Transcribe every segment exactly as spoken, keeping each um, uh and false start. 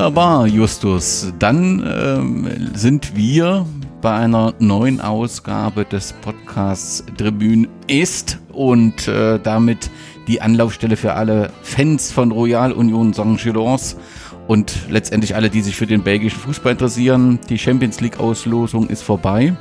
Wunderbar, Justus. Dann ähm, sind wir bei einer neuen Ausgabe des Podcasts Tribüne Est und äh, damit die Anlaufstelle für alle Fans von Royal Union Sankt Gilloise und letztendlich alle, die sich für den belgischen Fußball interessieren. Die Champions League Auslosung ist vorbei.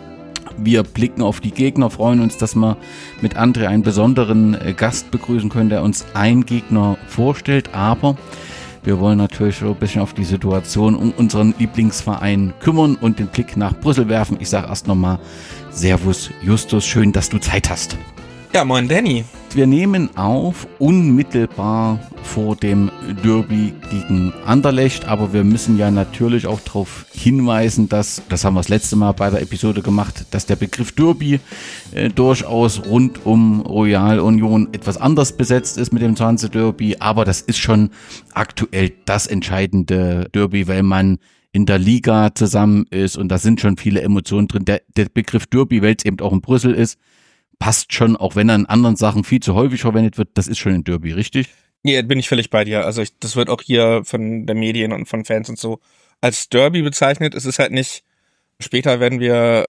Wir blicken auf die Gegner, freuen uns, dass wir mit André einen besonderen Gast begrüßen können, der uns einen Gegner vorstellt, aber wir wollen natürlich so ein bisschen auf die Situation um unseren Lieblingsverein kümmern und den Blick nach Brüssel werfen. Ich sage erst nochmal Servus Justus, schön, dass du Zeit hast. Ja, moin Danny. Wir nehmen auf unmittelbar vor dem Derby gegen Anderlecht, aber wir müssen ja natürlich auch darauf hinweisen, dass, das haben wir das letzte Mal bei der Episode gemacht, dass der Begriff Derby äh, durchaus rund um Royal Union etwas anders besetzt ist mit dem Zahnse Derby, aber das ist schon aktuell das entscheidende Derby, weil man in der Liga zusammen ist und da sind schon viele Emotionen drin. Der, der Begriff Derby, weil es eben auch in Brüssel ist, passt schon, auch wenn er in anderen Sachen viel zu häufig verwendet wird, das ist schon ein Derby, richtig? Ja, bin ich völlig bei dir. Also ich, das wird auch hier von der Medien und von Fans und so als Derby bezeichnet. Es ist halt nicht, später werden wir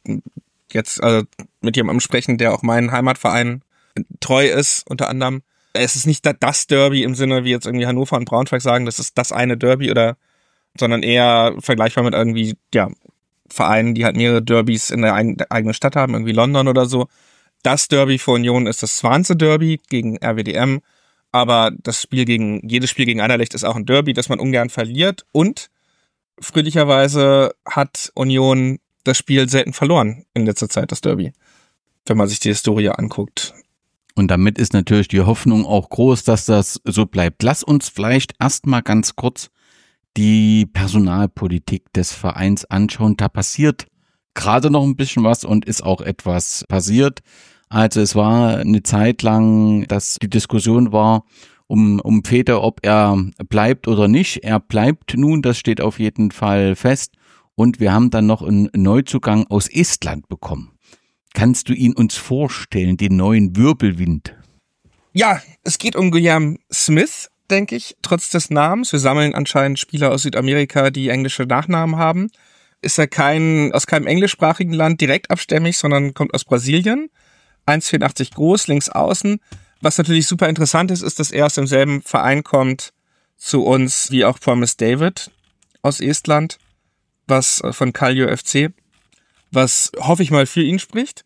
jetzt also mit jemandem sprechen, der auch meinen Heimatverein treu ist, unter anderem. Es ist nicht das Derby im Sinne, wie jetzt irgendwie Hannover und Braunschweig sagen, das ist das eine Derby oder, sondern eher vergleichbar mit irgendwie, ja, Vereinen, die halt mehrere Derbys in der eigenen Stadt haben, irgendwie London oder so. Das Derby für Union ist das Swansea Derby gegen R W D M, aber das Spiel gegen, jedes Spiel gegen Anderlecht ist auch ein Derby, das man ungern verliert und fröhlicherweise hat Union das Spiel selten verloren in letzter Zeit, das Derby, wenn man sich die Historie anguckt. Und damit ist natürlich die Hoffnung auch groß, dass das so bleibt. Lass uns vielleicht erstmal ganz kurz die Personalpolitik des Vereins anschauen. Da passiert gerade noch ein bisschen was und ist auch etwas passiert. Also es war eine Zeit lang, dass die Diskussion war um, um Feder, ob er bleibt oder nicht. Er bleibt nun, das steht auf jeden Fall fest. Und wir haben dann noch einen Neuzugang aus Estland bekommen. Kannst du ihn uns vorstellen, den neuen Wirbelwind? Ja, es geht um Guillaume Smith, denke ich, trotz des Namens. Wir sammeln anscheinend Spieler aus Südamerika, die englische Nachnamen haben. Ist er kein, aus keinem englischsprachigen Land direkt abstämmig, sondern kommt aus Brasilien. eins Komma vierundachtzig groß, links außen. Was natürlich super interessant ist, ist, dass er aus demselben Verein kommt zu uns, wie auch Promise David aus Estland, was von Kallio F C, was hoffe ich mal für ihn spricht.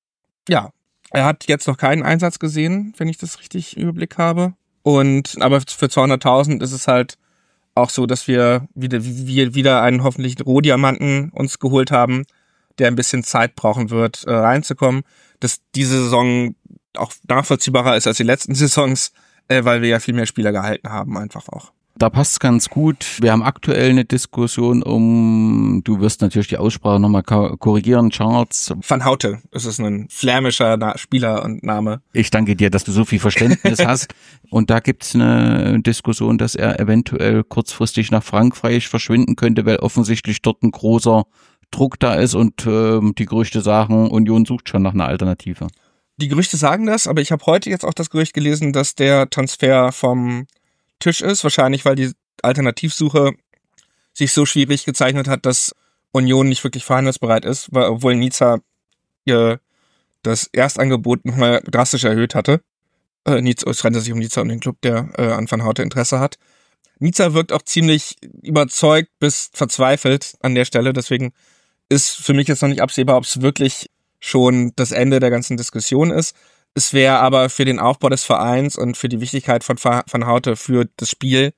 Ja, er hat jetzt noch keinen Einsatz gesehen, wenn ich das richtig im Überblick habe. Und, aber für zweihunderttausend ist es halt auch so, dass wir wieder, wir wieder einen hoffentlich Rohdiamanten uns geholt haben, der ein bisschen Zeit brauchen wird, äh, reinzukommen. Dass diese Saison auch nachvollziehbarer ist als die letzten Saisons, äh, weil wir ja viel mehr Spieler gehalten haben, einfach auch. Da passt es ganz gut. Wir haben aktuell eine Diskussion um, du wirst natürlich die Aussprache nochmal korrigieren, Charles Van Houte, das ist ein flämischer Na- Spieler und Name. Ich danke dir, dass du so viel Verständnis hast. Und da gibt es eine Diskussion, dass er eventuell kurzfristig nach Frankreich verschwinden könnte, weil offensichtlich dort ein großer Druck da ist und äh, die Gerüchte sagen, Union sucht schon nach einer Alternative. Die Gerüchte sagen das, aber ich habe heute jetzt auch das Gerücht gelesen, dass der Transfer vom Tisch ist, wahrscheinlich weil die Alternativsuche sich so schwierig gezeichnet hat, dass Union nicht wirklich verhandlungsbereit ist, weil, obwohl Nizza ihr das Erstangebot nochmal drastisch erhöht hatte. Äh, Nizza, es rennt sich um Nizza und den Club, der äh, an Van Houte Interesse hat. Nizza wirkt auch ziemlich überzeugt bis verzweifelt an der Stelle, deswegen ist für mich jetzt noch nicht absehbar, ob es wirklich schon das Ende der ganzen Diskussion ist. Es wäre aber für den Aufbau des Vereins und für die Wichtigkeit von Van Houte für das Spiel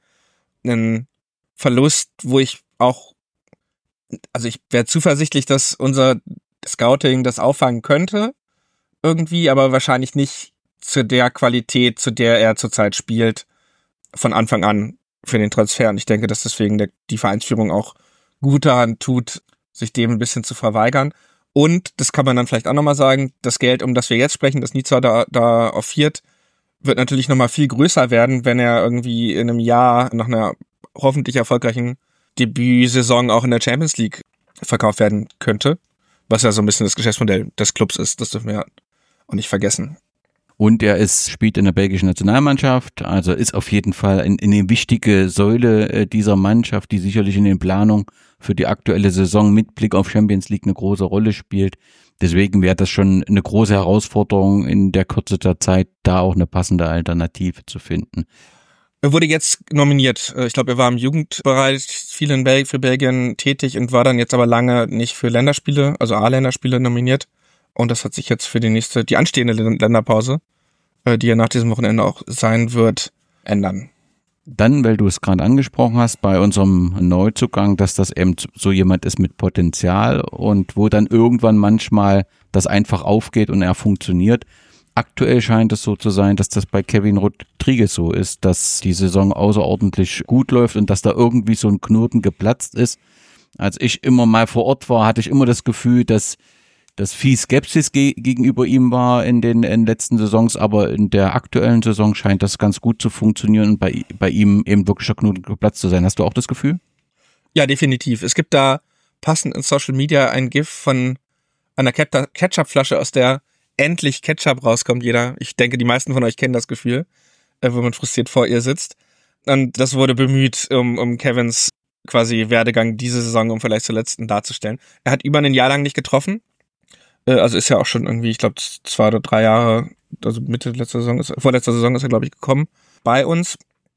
ein Verlust, wo ich auch, also ich wäre zuversichtlich, dass unser Scouting das auffangen könnte irgendwie, aber wahrscheinlich nicht zu der Qualität, zu der er zurzeit spielt, von Anfang an für den Transfer. Und ich denke, dass deswegen der, die Vereinsführung auch gut daran tut, sich dem ein bisschen zu verweigern. Und, das kann man dann vielleicht auch nochmal sagen, das Geld, um das wir jetzt sprechen, das Nizza da, da offiert, wird natürlich nochmal viel größer werden, wenn er irgendwie in einem Jahr nach einer hoffentlich erfolgreichen Debütsaison auch in der Champions League verkauft werden könnte. Was ja so ein bisschen das Geschäftsmodell des Clubs ist, das dürfen wir auch nicht vergessen. Und er ist, spielt in der belgischen Nationalmannschaft, also ist auf jeden Fall eine, eine wichtige Säule dieser Mannschaft, die sicherlich in den Planungen für die aktuelle Saison mit Blick auf Champions League eine große Rolle spielt. Deswegen wäre das schon eine große Herausforderung in der Kürze der Zeit, da auch eine passende Alternative zu finden. Er wurde jetzt nominiert. Ich glaube, er war im Jugendbereich viel in Bel- für Belgien tätig und war dann jetzt aber lange nicht für Länderspiele, also A-Länderspiele nominiert. Und das hat sich jetzt für die nächste, die anstehende Länderpause, die ja nach diesem Wochenende auch sein wird, ändern. Dann, weil du es gerade angesprochen hast, bei unserem Neuzugang, dass das eben so jemand ist mit Potenzial und wo dann irgendwann manchmal das einfach aufgeht und er funktioniert. Aktuell scheint es so zu sein, dass das bei Kevin Rodriguez so ist, dass die Saison außerordentlich gut läuft und dass da irgendwie so ein Knoten geplatzt ist. Als ich immer mal vor Ort war, hatte ich immer das Gefühl, dass dass viel Skepsis ge- gegenüber ihm war in den, in den letzten Saisons, aber in der aktuellen Saison scheint das ganz gut zu funktionieren und bei, bei ihm eben wirklich der Knoten geplatzt zu sein. Hast du auch das Gefühl? Ja, definitiv. Es gibt da passend in Social Media ein GIF von einer Ketchup-Flasche, aus der endlich Ketchup rauskommt. Jeder, ich denke, die meisten von euch kennen das Gefühl, wo man frustriert vor ihr sitzt. Und das wurde bemüht, um, um Kevins quasi Werdegang diese Saison, um vielleicht zur letzten darzustellen. Er hat über ein Jahr lang nicht getroffen. Also ist ja auch schon irgendwie, ich glaube, zwei oder drei Jahre, also Mitte letzter Saison, ist, vorletzter Saison ist er, glaube ich, gekommen bei uns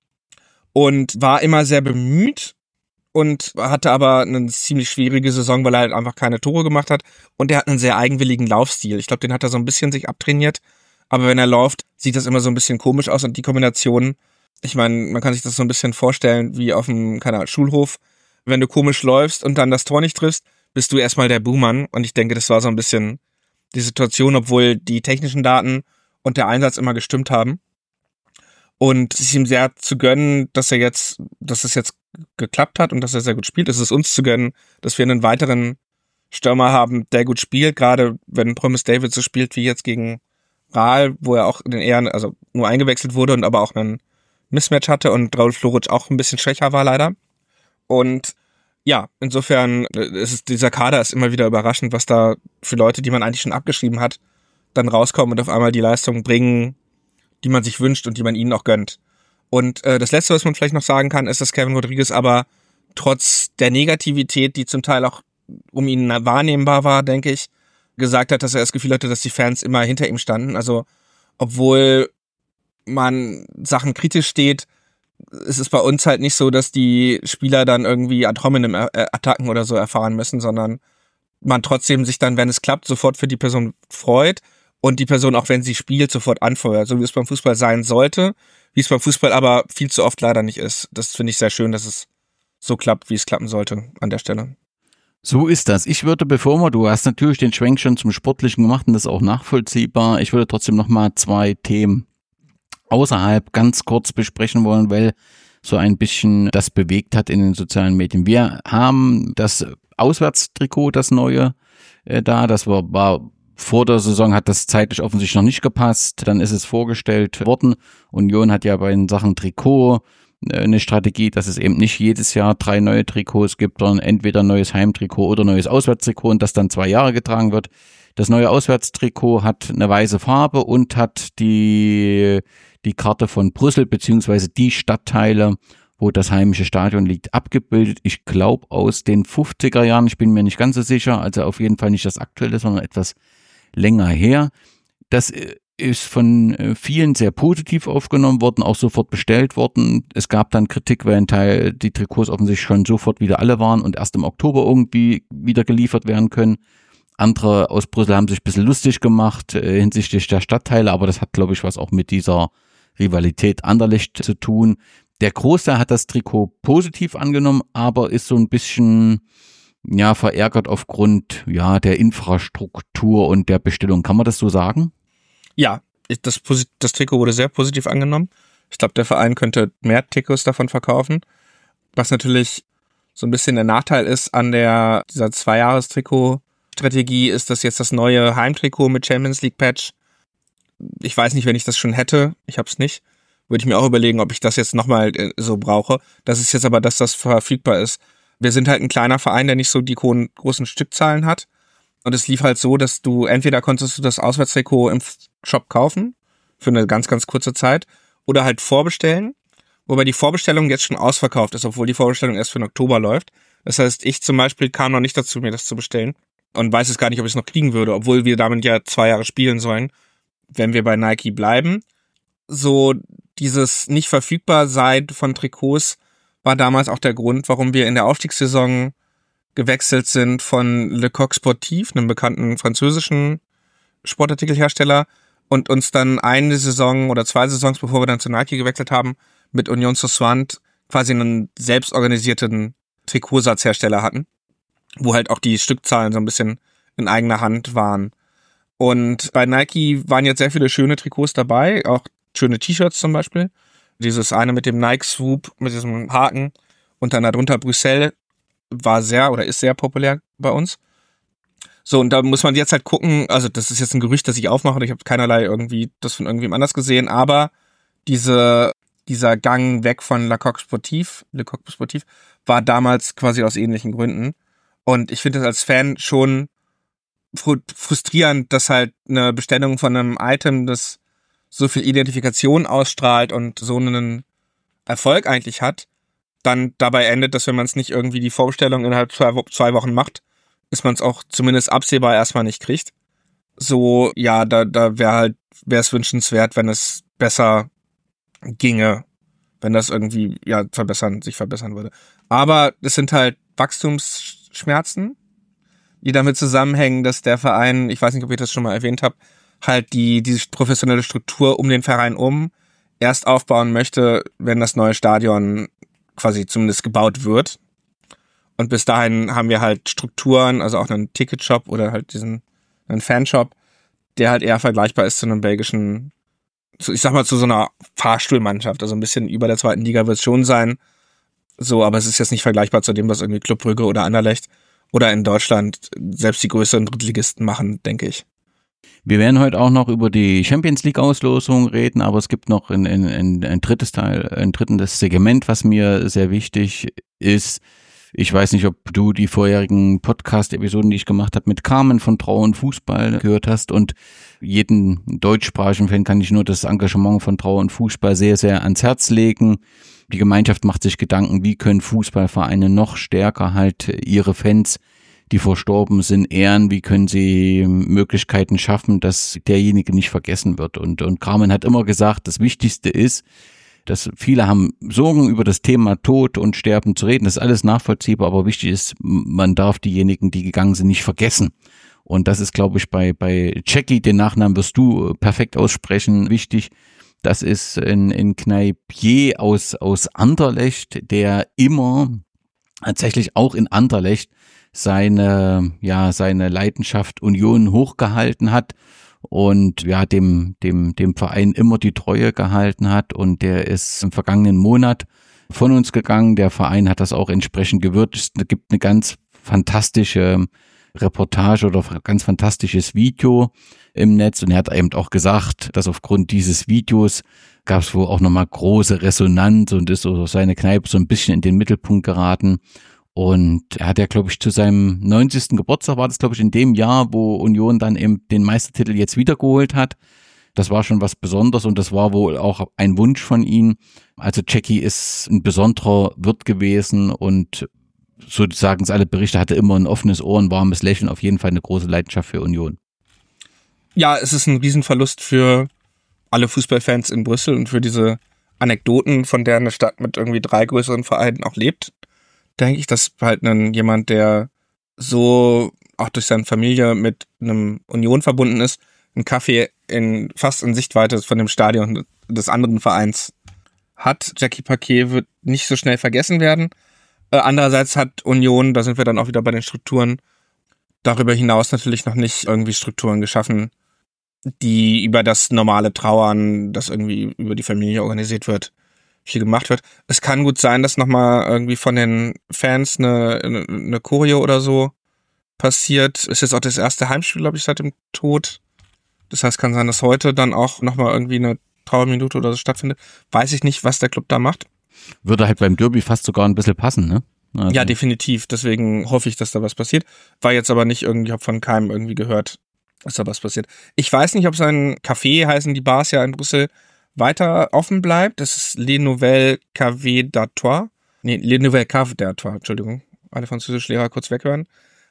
und war immer sehr bemüht und hatte aber eine ziemlich schwierige Saison, weil er halt einfach keine Tore gemacht hat und er hat einen sehr eigenwilligen Laufstil. Ich glaube, den hat er so ein bisschen sich abtrainiert, aber wenn er läuft, sieht das immer so ein bisschen komisch aus und die Kombination, ich meine, man kann sich das so ein bisschen vorstellen wie auf einem, keine Ahnung, Schulhof, wenn du komisch läufst und dann das Tor nicht triffst, bist du erstmal der Buhmann und ich denke, das war so ein bisschen die Situation, obwohl die technischen Daten und der Einsatz immer gestimmt haben. Und es ist ihm sehr zu gönnen, dass er jetzt, dass es jetzt geklappt hat und dass er sehr gut spielt. Es ist uns zu gönnen, dass wir einen weiteren Stürmer haben, der gut spielt, gerade wenn Promise David so spielt wie jetzt gegen Rahl, wo er auch in den Ehren, also nur eingewechselt wurde und aber auch einen Mismatch hatte und Raul Floric auch ein bisschen schwächer war leider. Und ja, insofern ist es, dieser Kader ist immer wieder überraschend, was da für Leute, die man eigentlich schon abgeschrieben hat, dann rauskommen und auf einmal die Leistung bringen, die man sich wünscht und die man ihnen auch gönnt. Und äh, das Letzte, was man vielleicht noch sagen kann, ist, dass Kevin Rodriguez aber trotz der Negativität, die zum Teil auch um ihn wahrnehmbar war, denke ich, gesagt hat, dass er das Gefühl hatte, dass die Fans immer hinter ihm standen. Also obwohl man Sachen kritisch steht, es ist bei uns halt nicht so, dass die Spieler dann irgendwie ad hominem Attacken oder so erfahren müssen, sondern man trotzdem sich dann, wenn es klappt, sofort für die Person freut und die Person, auch wenn sie spielt, sofort anfeuert, so wie es beim Fußball sein sollte, wie es beim Fußball aber viel zu oft leider nicht ist. Das finde ich sehr schön, dass es so klappt, wie es klappen sollte an der Stelle. So ist das. Ich würde, bevor wir, du hast natürlich den Schwenk schon zum Sportlichen gemacht und das ist auch nachvollziehbar, ich würde trotzdem nochmal zwei Themen außerhalb ganz kurz besprechen wollen, weil so ein bisschen das bewegt hat in den sozialen Medien. Wir haben das Auswärtstrikot, das neue, äh, da, das war, war vor der Saison, hat das zeitlich offensichtlich noch nicht gepasst, dann ist es vorgestellt worden. Union hat ja bei den Sachen Trikot äh, eine Strategie, dass es eben nicht jedes Jahr drei neue Trikots gibt, sondern entweder ein neues Heimtrikot oder neues Auswärtstrikot und das dann zwei Jahre getragen wird. Das neue Auswärtstrikot hat eine weiße Farbe und hat die die Karte von Brüssel beziehungsweise die Stadtteile, wo das heimische Stadion liegt, abgebildet. Ich glaube aus den fünfziger Jahren, ich bin mir nicht ganz so sicher, also auf jeden Fall nicht das aktuelle, sondern etwas länger her. Das ist von vielen sehr positiv aufgenommen worden, auch sofort bestellt worden. Es gab dann Kritik, weil ein Teil die Trikots offensichtlich schon sofort wieder alle waren und erst im Oktober irgendwie wieder geliefert werden können. Andere aus Brüssel haben sich ein bisschen lustig gemacht äh, hinsichtlich der Stadtteile, aber das hat, glaube ich, was auch mit dieser Rivalität Anderlecht zu tun. Der Großteil hat das Trikot positiv angenommen, aber ist so ein bisschen ja verärgert aufgrund ja der Infrastruktur und der Bestellung. Kann man das so sagen? Ja, das, das Trikot wurde sehr positiv angenommen. Ich glaube, der Verein könnte mehr Trikots davon verkaufen. Was natürlich so ein bisschen der Nachteil ist an der dieser Zwei-Jahres-Trikot-Strategie, ist, dass jetzt das neue Heimtrikot mit Champions League Patch, ich weiß nicht, wenn ich das schon hätte, ich habe es nicht, würde ich mir auch überlegen, ob ich das jetzt nochmal so brauche. Das ist jetzt aber, dass das verfügbar ist. Wir sind halt ein kleiner Verein, der nicht so die großen Stückzahlen hat. Und es lief halt so, dass du, entweder konntest du das Auswärtstrikot im Shop kaufen für eine ganz, ganz kurze Zeit. Oder halt vorbestellen, wobei die Vorbestellung jetzt schon ausverkauft ist, obwohl die Vorbestellung erst für den Oktober läuft. Das heißt, ich zum Beispiel kam noch nicht dazu, mir das zu bestellen und weiß es gar nicht, ob ich es noch kriegen würde, obwohl wir damit ja zwei Jahre spielen sollen, wenn wir bei Nike bleiben. So dieses nicht verfügbar sein von Trikots war damals auch der Grund, warum wir in der Aufstiegssaison gewechselt sind von Le Coq Sportif, einem bekannten französischen Sportartikelhersteller, und uns dann eine Saison oder zwei Saisons, bevor wir dann zu Nike gewechselt haben, mit Union Soissons quasi einen selbstorganisierten Trikotsatzhersteller hatten, wo halt auch die Stückzahlen so ein bisschen in eigener Hand waren. Und bei Nike waren jetzt sehr viele schöne Trikots dabei, auch schöne T-Shirts zum Beispiel. Dieses eine mit dem Nike Swoop, mit diesem Haken und dann darunter Brüssel war sehr oder ist sehr populär bei uns. So, und da muss man jetzt halt gucken, also das ist jetzt ein Gerücht, das ich aufmache, ich habe keinerlei irgendwie das von irgendwem anders gesehen, aber diese, dieser Gang weg von Le Coq Sportif, Le Coq Sportif war damals quasi aus ähnlichen Gründen. Und ich finde es als Fan schon frustrierend, dass halt eine Bestellung von einem Item, das so viel Identifikation ausstrahlt und so einen Erfolg eigentlich hat, dann dabei endet, dass wenn man es nicht irgendwie die Vorbestellung innerhalb zwei, zwei Wochen macht, ist man es auch zumindest absehbar erstmal nicht kriegt. So, ja, da, da wäre halt, wäre es wünschenswert, wenn es besser ginge, wenn das irgendwie, ja, verbessern, sich verbessern würde. Aber es sind halt Wachstumsschmerzen, die damit zusammenhängen, dass der Verein, ich weiß nicht, ob ich das schon mal erwähnt habe, halt die, diese professionelle Struktur um den Verein um erst aufbauen möchte, wenn das neue Stadion quasi zumindest gebaut wird. Und bis dahin haben wir halt Strukturen, also auch einen Ticketshop oder halt diesen einen Fanshop, der halt eher vergleichbar ist zu einem belgischen, ich sag mal zu so einer Fahrstuhlmannschaft. Also ein bisschen über der zweiten Liga wird es schon sein. So, aber es ist jetzt nicht vergleichbar zu dem, was irgendwie Club Brügge oder Anderlecht oder in Deutschland selbst die größeren Drittligisten machen, denke ich. Wir werden heute auch noch über die Champions League Auslosung reden, aber es gibt noch ein, ein, ein drittes Teil, ein drittes Segment, was mir sehr wichtig ist. Ich weiß nicht, ob du die vorherigen Podcast-Episoden, die ich gemacht habe, mit Carmen von Trau und Fußball gehört hast, und jeden deutschsprachigen Fan kann ich nur das Engagement von Trau und Fußball sehr, sehr ans Herz legen. Die Gemeinschaft macht sich Gedanken, wie können Fußballvereine noch stärker halt ihre Fans, die verstorben sind, ehren, wie können sie Möglichkeiten schaffen, dass derjenige nicht vergessen wird. Und, und Carmen hat immer gesagt, das Wichtigste ist, dass viele haben Sorgen über das Thema Tod und Sterben zu reden. Das ist alles nachvollziehbar, aber wichtig ist, man darf diejenigen, die gegangen sind, nicht vergessen. Und das ist, glaube ich, bei bei Jackie, den Nachnamen wirst du perfekt aussprechen, wichtig. Das ist ein, ein Kneipier aus aus Anderlecht, der immer tatsächlich auch in Anderlecht seine ja seine Leidenschaft Union hochgehalten hat. Und ja, dem, dem, dem Verein immer die Treue gehalten hat, und der ist im vergangenen Monat von uns gegangen. Der Verein hat das auch entsprechend gewürdigt. Es gibt eine ganz fantastische Reportage oder ganz fantastisches Video im Netz, und er hat eben auch gesagt, dass aufgrund dieses Videos gab es wohl auch nochmal große Resonanz und ist so seine Kneipe so ein bisschen in den Mittelpunkt geraten. Und er hat ja, glaube ich, zu seinem neunzigsten Geburtstag, war das, glaube ich, in dem Jahr, wo Union dann eben den Meistertitel jetzt wiedergeholt hat. Das war schon was Besonderes, und das war wohl auch ein Wunsch von ihm. Also Jackie ist ein besonderer Wirt gewesen, und so sagen es alle Berichte, hatte immer ein offenes Ohr, ein warmes Lächeln, auf jeden Fall eine große Leidenschaft für Union. Ja, es ist ein Riesenverlust für alle Fußballfans in Brüssel und für diese Anekdoten, von der eine Stadt mit irgendwie drei größeren Vereinen auch lebt. Denke ich, dass halt ein, jemand, der so auch durch seine Familie mit einem Union verbunden ist, einen Kaffee in fast in Sichtweite von dem Stadion des anderen Vereins hat. Jackie Paquet wird nicht so schnell vergessen werden. Äh, andererseits hat Union, da sind wir dann auch wieder bei den Strukturen, darüber hinaus natürlich noch nicht irgendwie Strukturen geschaffen, die über das normale Trauern, das irgendwie über die Familie organisiert wird, viel gemacht wird. Es kann gut sein, dass nochmal irgendwie von den Fans eine, eine, eine Choreo oder so passiert. Ist jetzt auch das erste Heimspiel, glaube ich, seit dem Tod. Das heißt, kann sein, dass heute dann auch nochmal irgendwie eine Trauerminute oder so stattfindet. Weiß ich nicht, was der Club da macht. Würde halt beim Derby fast sogar ein bisschen passen, ne? Also. Ja, definitiv. Deswegen hoffe ich, dass da was passiert. War jetzt aber nicht irgendwie, hab von keinem irgendwie gehört, ist da was passiert. Ich weiß nicht, ob sein Café, heißen die Bars ja in Brüssel, weiter offen bleibt. Das ist Les Nouvelles Cafés d'Artois. Nee, Les Nouvelles Cafés d'Artois, Entschuldigung. Alle Französischlehrer kurz weghören.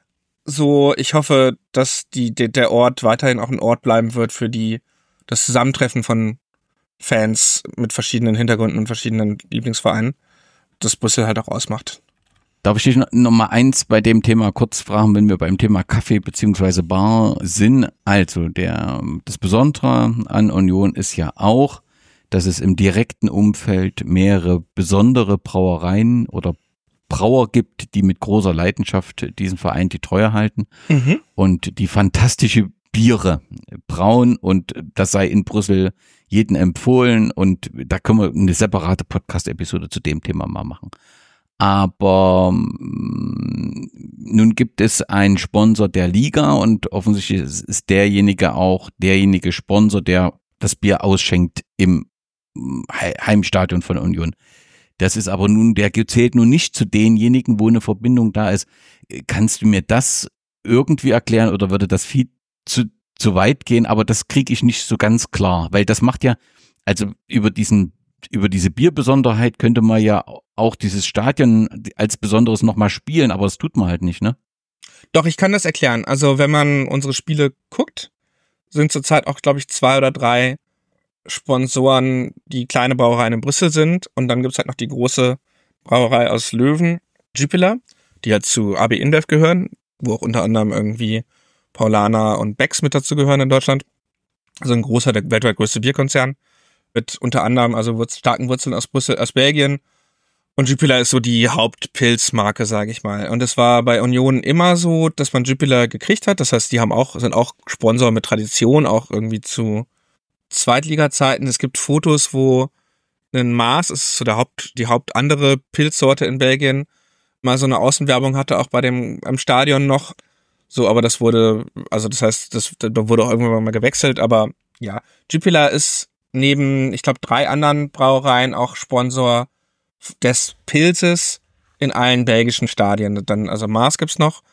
So, ich hoffe, dass die, de, der Ort weiterhin auch ein Ort bleiben wird für die, das Zusammentreffen von Fans mit verschiedenen Hintergründen und verschiedenen Lieblingsvereinen, das Brüssel halt auch ausmacht. Darf ich dich noch, noch mal eins bei dem Thema kurz fragen, wenn wir beim Thema Kaffee beziehungsweise Bar sind? Also, der, das Besondere an Union ist ja auch, dass es im direkten Umfeld mehrere besondere Brauereien oder Brauer gibt, die mit großer Leidenschaft diesen Verein die Treue halten mhm. und die fantastische Biere brauen, und das sei in Brüssel jedem empfohlen, und da können wir eine separate Podcast-Episode zu dem Thema mal machen. Aber mh, nun gibt es einen Sponsor der Liga, und offensichtlich ist derjenige auch derjenige Sponsor, der das Bier ausschenkt im Heimstadion von Union. Das ist aber nun, der zählt nun nicht zu denjenigen, wo eine Verbindung da ist. Kannst du mir das irgendwie erklären, oder würde das viel zu, zu weit gehen? Aber das kriege ich nicht so ganz klar, weil das macht ja, also über diesen, über diese Bierbesonderheit könnte man ja auch dieses Stadion als Besonderes nochmal spielen, aber das tut man halt nicht, ne? Doch, ich kann das erklären. Also wenn man unsere Spiele guckt, sind zurzeit auch, glaube ich, zwei oder drei Sponsoren, die kleine Brauereien in Brüssel sind, und dann gibt's halt noch die große Brauerei aus Löwen, Jupiler, die halt zu A B InBev gehören, wo auch unter anderem irgendwie Paulaner und Becks mit dazu gehören in Deutschland. Also ein großer, der weltweit größte Bierkonzern mit unter anderem also starken Wurzeln aus Brüssel, aus Belgien, und Jupiler ist so die Hauptpilzmarke, sage ich mal. Und es war bei Union immer so, dass man Jupiler gekriegt hat. Das heißt, die haben auch sind auch Sponsor mit Tradition, auch irgendwie zu Zweitliga-Zeiten. Es gibt Fotos, wo ein Maas, ist so der Haupt, die Haupt andere Pilzsorte in Belgien, mal so eine Außenwerbung hatte, auch bei dem am Stadion noch. So, aber das wurde, also das heißt, das, das wurde auch irgendwann mal gewechselt. Aber ja, Jupiler ist neben, ich glaube, drei anderen Brauereien auch Sponsor des Pilzes in allen belgischen Stadien. Dann, also Maas gibt's noch.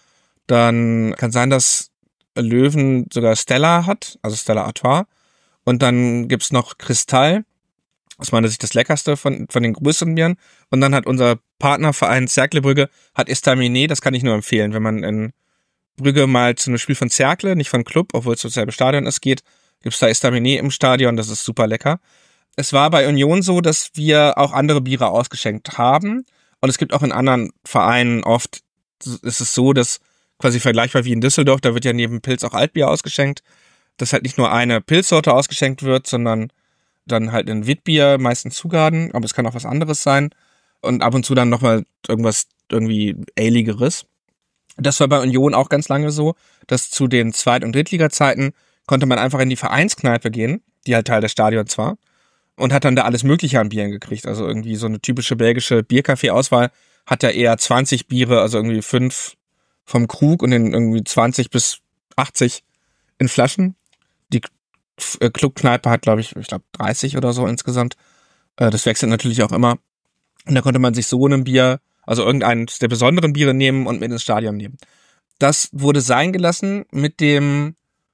Dann kann sein, dass Löwen sogar Stella hat, also Stella Artois. Und dann gibt's noch Kristall, aus meiner Sicht das leckerste von von den größeren Bieren. Und dann hat unser Partnerverein Cercle Brügge, hat Estaminet, das kann ich nur empfehlen, wenn man in Brügge mal zu einem Spiel von Cercle, nicht von Club, obwohl es dasselbe Stadion ist, geht, gibt's da Estaminet im Stadion, das ist super lecker. Es war bei Union so, dass wir auch andere Biere ausgeschenkt haben. Und es gibt auch in anderen Vereinen oft, ist es so, dass quasi vergleichbar wie in Düsseldorf, da wird ja neben Pilz auch Altbier ausgeschenkt, dass halt nicht nur eine Pilzsorte ausgeschenkt wird, sondern dann halt ein Witbier, meistens Zugaden, aber es kann auch was anderes sein. Und ab und zu dann nochmal irgendwas irgendwie Aligeres. Das war bei Union auch ganz lange so, dass zu den Zweit- und Drittliga-Zeiten konnte man einfach in die Vereinskneipe gehen, die halt Teil des Stadions war, und hat dann da alles Mögliche an Bieren gekriegt. Also irgendwie so eine typische belgische Biercafé-Auswahl hat ja eher zwanzig Biere, also irgendwie fünf vom Krug und dann irgendwie zwanzig bis achtzig in Flaschen. Die Clubkneipe hat, glaube ich, ich glaube dreißig oder so insgesamt. Das wechselt natürlich auch immer. Und da konnte man sich so ein Bier, also irgendeines der besonderen Biere nehmen und mit ins Stadion nehmen. Das wurde sein gelassen mit dem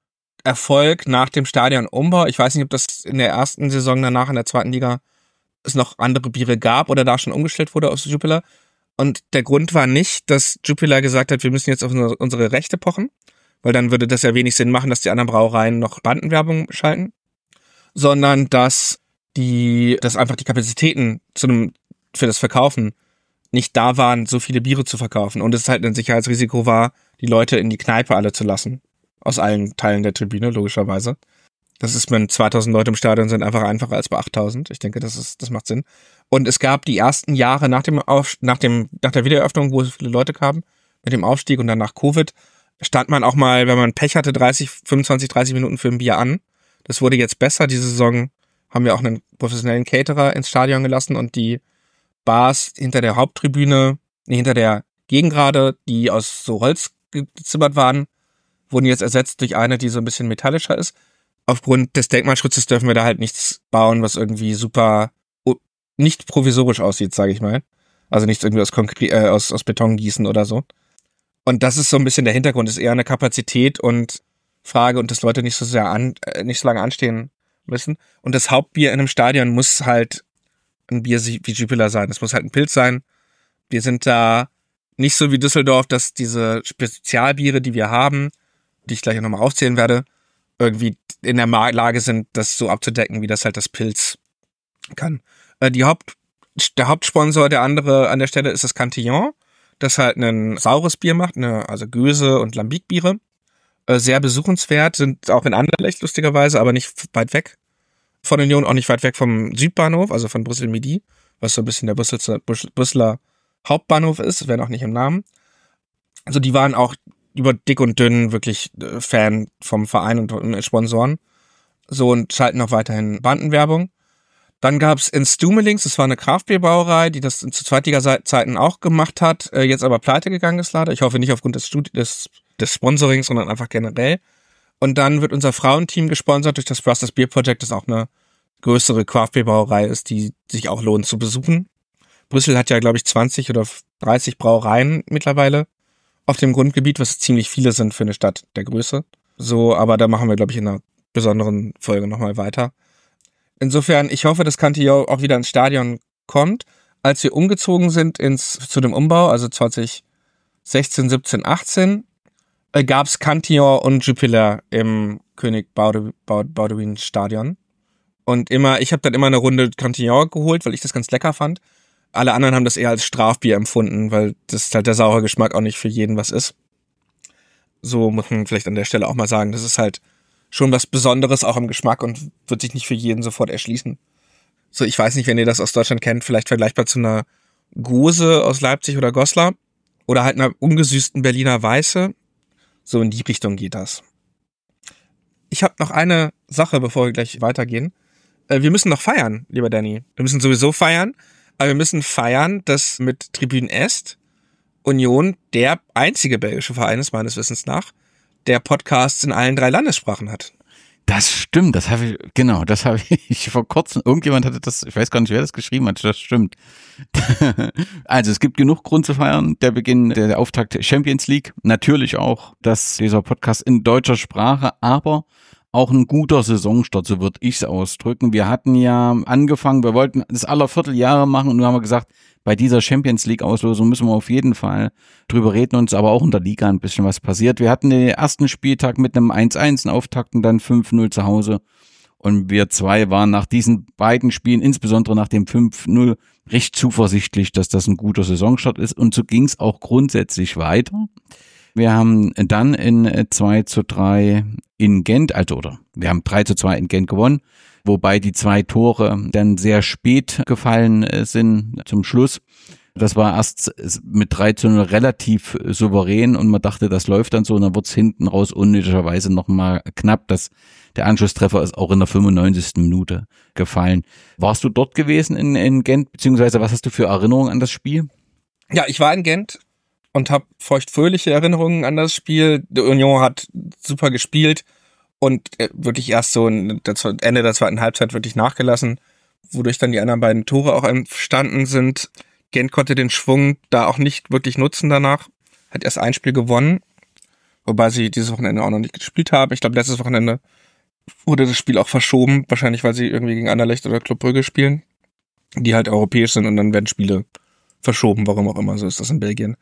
Erfolg nach dem Stadionumbau. Ich weiß nicht, ob das in der ersten Saison danach in der zweiten Liga es noch andere Biere gab oder da schon umgestellt wurde auf Jupiler. Und der Grund war nicht, dass Jupiler gesagt hat, wir müssen jetzt auf unsere Rechte pochen, weil dann würde das ja wenig Sinn machen, dass die anderen Brauereien noch Bandenwerbung schalten, sondern dass die, dass einfach die Kapazitäten zu einem, für das Verkaufen nicht da waren, so viele Biere zu verkaufen, und es halt ein Sicherheitsrisiko war, die Leute in die Kneipe alle zu lassen, aus allen Teilen der Tribüne, logischerweise. Das ist, wenn zweitausend Leute im Stadion sind, einfach einfacher als bei achttausend. Ich denke, das ist, das macht Sinn. Und es gab die ersten Jahre nach dem Auf, nach dem, nach der Wiedereröffnung, wo so viele Leute kamen, mit dem Aufstieg und dann nach Covid, stand man auch mal, wenn man Pech hatte, dreißig, fünfundzwanzig, dreißig Minuten für ein Bier an. Das wurde jetzt besser. Diese Saison haben wir auch einen professionellen Caterer ins Stadion gelassen, und die Bars hinter der Haupttribüne, nee, hinter der Gegengrade, die aus so Holz gezimmert waren, wurden jetzt ersetzt durch eine, die so ein bisschen metallischer ist. Aufgrund des Denkmalschutzes dürfen wir da halt nichts bauen, was irgendwie super nicht provisorisch aussieht, sage ich mal. Also nichts irgendwie aus, Konkre- äh, aus, aus Beton gießen oder so. Und das ist so ein bisschen der Hintergrund, ist eher eine Kapazität und Frage und dass Leute nicht so sehr an, äh, nicht so lange anstehen müssen. Und das Hauptbier in einem Stadion muss halt ein Bier wie Jupiler sein. Es muss halt ein Pilz sein. Wir sind da nicht so wie Düsseldorf, dass diese Spezialbiere, die wir haben, die ich gleich nochmal aufzählen werde, irgendwie in der Lage sind, das so abzudecken, wie das halt das Pilz kann. Äh, die Haupt, der Hauptsponsor, der andere an der Stelle, ist das Cantillon, das halt ein saures Bier macht, eine, also Göse und Lambic-Biere. Äh, sehr besuchenswert, sind auch in Anderlecht lustigerweise, aber nicht weit weg von Union, auch nicht weit weg vom Südbahnhof, also von Brüssel-Midi, was so ein bisschen der Brüsseler, Brüsseler Hauptbahnhof ist, wäre noch nicht im Namen. Also die waren auch über dick und dünn wirklich äh, Fan vom Verein und, und Sponsoren. So, und schalten auch weiterhin Bandenwerbung. Dann gab's in Stumelings, das war eine Kraftbierbrauerei, die das zu Zweitliga-Zeiten auch gemacht hat, äh, jetzt aber pleite gegangen ist leider. Ich hoffe nicht aufgrund des, Studi- des, des Sponsorings, sondern einfach generell. Und dann wird unser Frauenteam gesponsert durch das Brusters Beer Project, das auch eine größere Kraftbierbrauerei ist, die sich auch lohnt zu besuchen. Brüssel hat ja, glaube ich, zwanzig oder dreißig Brauereien mittlerweile auf dem Grundgebiet, was ziemlich viele sind für eine Stadt der Größe. So, aber da machen wir, glaube ich, in einer besonderen Folge nochmal weiter. Insofern, ich hoffe, dass Cantillon auch wieder ins Stadion kommt. Als wir umgezogen sind ins zu dem Umbau, also zwanzig sechzehn, siebzehn, achtzehn, äh, gab es Cantillon und Jupiler im König Baudouin Stadion. Und immer, ich habe dann immer eine Runde Cantillon geholt, weil ich das ganz lecker fand. Alle anderen haben das eher als Strafbier empfunden, weil das halt der saure Geschmack auch nicht für jeden was ist. So muss man vielleicht an der Stelle auch mal sagen, das ist halt schon was Besonderes auch im Geschmack und wird sich nicht für jeden sofort erschließen. So, ich weiß nicht, wenn ihr das aus Deutschland kennt, vielleicht vergleichbar zu einer Gose aus Leipzig oder Goslar oder halt einer ungesüßten Berliner Weiße. So in die Richtung geht das. Ich habe noch eine Sache, bevor wir gleich weitergehen. Wir müssen noch feiern, lieber Danny. Wir müssen sowieso feiern. Aber wir müssen feiern, dass mit Tribüne Est Union der einzige belgische Verein ist, meines Wissens nach, der Podcasts in allen drei Landessprachen hat. Das stimmt, das habe ich, genau, das habe ich vor kurzem, irgendjemand hatte das, ich weiß gar nicht, wer das geschrieben hat, das stimmt. Also es gibt genug Grund zu feiern, der Beginn, der, der Auftakt Champions League, natürlich auch, dass dieser Podcast in deutscher Sprache, aber auch ein guter Saisonstart, so würde ich es ausdrücken. Wir hatten ja angefangen, wir wollten das alle Vierteljahre machen und nun haben wir gesagt, bei dieser Champions League Auslosung müssen wir auf jeden Fall drüber reden, uns aber auch in der Liga ein bisschen was passiert. Wir hatten den ersten Spieltag mit einem eins eins Auftakt und dann fünf null zu Hause und wir zwei waren nach diesen beiden Spielen, insbesondere nach dem fünf null, recht zuversichtlich, dass das ein guter Saisonstart ist und so ging es auch grundsätzlich weiter. Wir haben dann in zwei zu drei in Gent, also oder wir haben drei zu zwei in Gent gewonnen, wobei die zwei Tore dann sehr spät gefallen sind zum Schluss. Das war erst mit drei zu null relativ souverän und man dachte, das läuft dann so und dann wird es hinten raus unnötigerweise nochmal knapp. Das, der Anschlusstreffer ist auch in der fünfundneunzigsten Minute gefallen. Warst du dort gewesen in, in Gent, beziehungsweise was hast du für Erinnerungen an das Spiel? Ja, ich war in Gent und habe feuchtfröhliche Erinnerungen an das Spiel. Die Union hat super gespielt und wirklich erst so Ende der zweiten Halbzeit wirklich nachgelassen, wodurch dann die anderen beiden Tore auch entstanden sind. Gent konnte den Schwung da auch nicht wirklich nutzen danach, hat erst ein Spiel gewonnen, wobei sie dieses Wochenende auch noch nicht gespielt haben. Ich glaube, letztes Wochenende wurde das Spiel auch verschoben, wahrscheinlich weil sie irgendwie gegen Anderlecht oder Club Brügge spielen, die halt europäisch sind und dann werden Spiele verschoben, warum auch immer, so ist das in Belgien.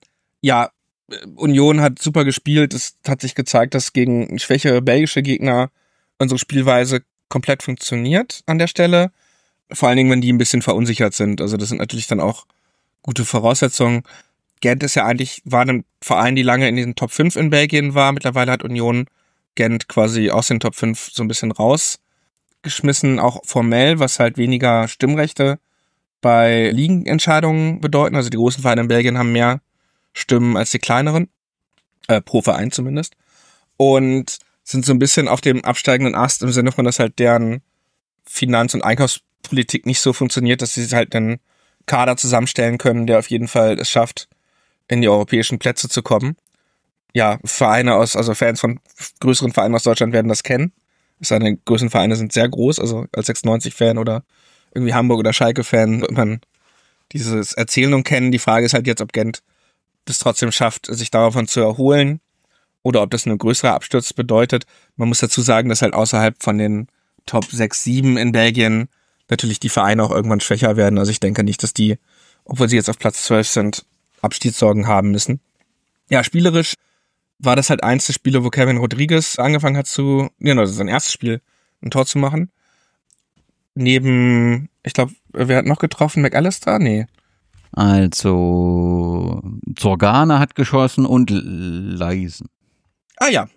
Ja, Union hat super gespielt, es hat sich gezeigt, dass gegen schwächere belgische Gegner unsere Spielweise komplett funktioniert an der Stelle. Vor allen Dingen, wenn die ein bisschen verunsichert sind. Also das sind natürlich dann auch gute Voraussetzungen. Gent ist ja eigentlich, war ein Verein, die lange in den Top fünf in Belgien war. Mittlerweile hat Union Gent quasi aus den Top fünf so ein bisschen rausgeschmissen, auch formell, was halt weniger Stimmrechte bei Ligenentscheidungen bedeuten. Also die großen Vereine in Belgien haben mehr Stimmen als die kleineren, äh, pro Verein zumindest. Und sind so ein bisschen auf dem absteigenden Ast im Sinne von, dass halt deren Finanz- und Einkaufspolitik nicht so funktioniert, dass sie halt einen Kader zusammenstellen können, der auf jeden Fall es schafft, in die europäischen Plätze zu kommen. Ja, Vereine aus, also Fans von größeren Vereinen aus Deutschland werden das kennen. Seine größeren Vereine sind sehr groß, also als sechsundneunzig-Fan oder irgendwie Hamburg- oder Schalke-Fan wird man dieses Erzählen und kennen. Die Frage ist halt jetzt, ob Gent das trotzdem schafft, sich davon zu erholen oder ob das ein größerer Absturz bedeutet. Man muss dazu sagen, dass halt außerhalb von den Top sechs, sieben in Belgien natürlich die Vereine auch irgendwann schwächer werden. Also ich denke nicht, dass die, obwohl sie jetzt auf Platz zwölf sind, Abstiegssorgen haben müssen. Ja, spielerisch war das halt eins der Spiele, wo Kevin Rodriguez angefangen hat zu, ja, das ist sein erstes Spiel, ein Tor zu machen. Neben, ich glaube, wer hat noch getroffen? McAllister? Nee. Also Zorgane hat geschossen und Leisen. Ah ja.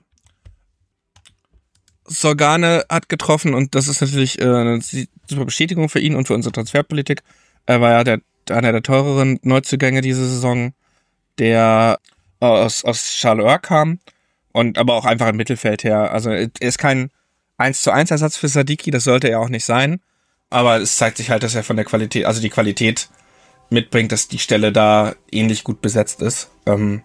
Zorgane hat getroffen und das ist natürlich äh, eine super Bestätigung für ihn und für unsere Transferpolitik. Er war ja der, einer der teureren Neuzugänge diese Saison, der aus, aus Charleroi kam und aber auch einfach im Mittelfeld her. Also er ist kein eins zu eins Ersatz für Sadiki, das sollte er auch nicht sein. Aber es zeigt sich halt, dass er von der Qualität, also die Qualität mitbringt, dass die Stelle da ähnlich gut besetzt ist. Ähm,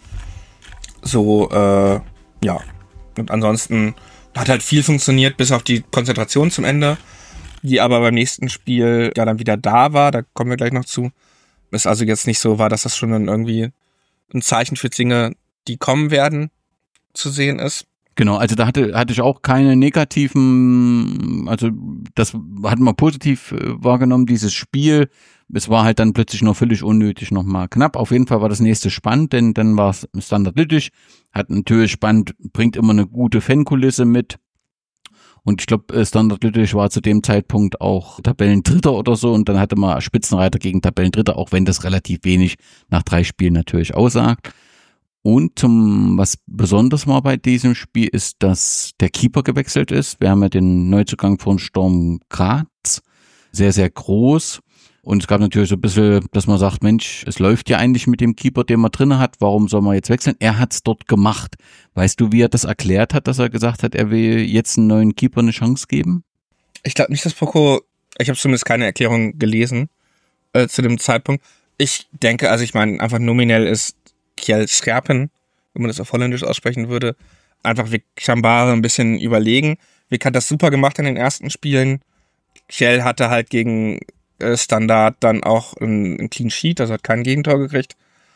so, äh, ja. Und ansonsten hat halt viel funktioniert, bis auf die Konzentration zum Ende, die aber beim nächsten Spiel ja dann wieder da war. Da kommen wir gleich noch zu. Es also jetzt nicht so war, dass das schon dann irgendwie ein Zeichen für Dinge, die kommen werden, zu sehen ist. Genau, also da hatte hatte ich auch keine negativen, also das hat man positiv wahrgenommen, dieses Spiel. Es war halt dann plötzlich noch völlig unnötig nochmal knapp. Auf jeden Fall war das nächste spannend, denn dann war es Standard Lüttich. Hat natürlich spannend, bringt immer eine gute Fankulisse mit. Und ich glaube, Standard Lüttich war zu dem Zeitpunkt auch Tabellendritter oder so. Und dann hatte man Spitzenreiter gegen Tabellendritter, auch wenn das relativ wenig nach drei Spielen natürlich aussagt. Und zum, was besonders war bei diesem Spiel, ist, dass der Keeper gewechselt ist. Wir haben ja den Neuzugang von Sturm Graz. Sehr, sehr groß. Und es gab natürlich so ein bisschen, dass man sagt, Mensch, es läuft ja eigentlich mit dem Keeper, den man drin hat. Warum soll man jetzt wechseln? Er hat es dort gemacht. Weißt du, wie er das erklärt hat, dass er gesagt hat, er will jetzt einen neuen Keeper eine Chance geben? Ich glaube nicht, dass Poco, ich habe zumindest keine Erklärung gelesen äh, zu dem Zeitpunkt. Ich denke, also ich meine, einfach nominell ist Kjell Scherpen, wenn man das auf Holländisch aussprechen würde, einfach Vic Chambare ein bisschen überlegen. Vic hat das super gemacht in den ersten Spielen. Kjell hatte halt gegen äh, Standard dann auch ein, ein Clean Sheet, also hat kein Gegentor gekriegt.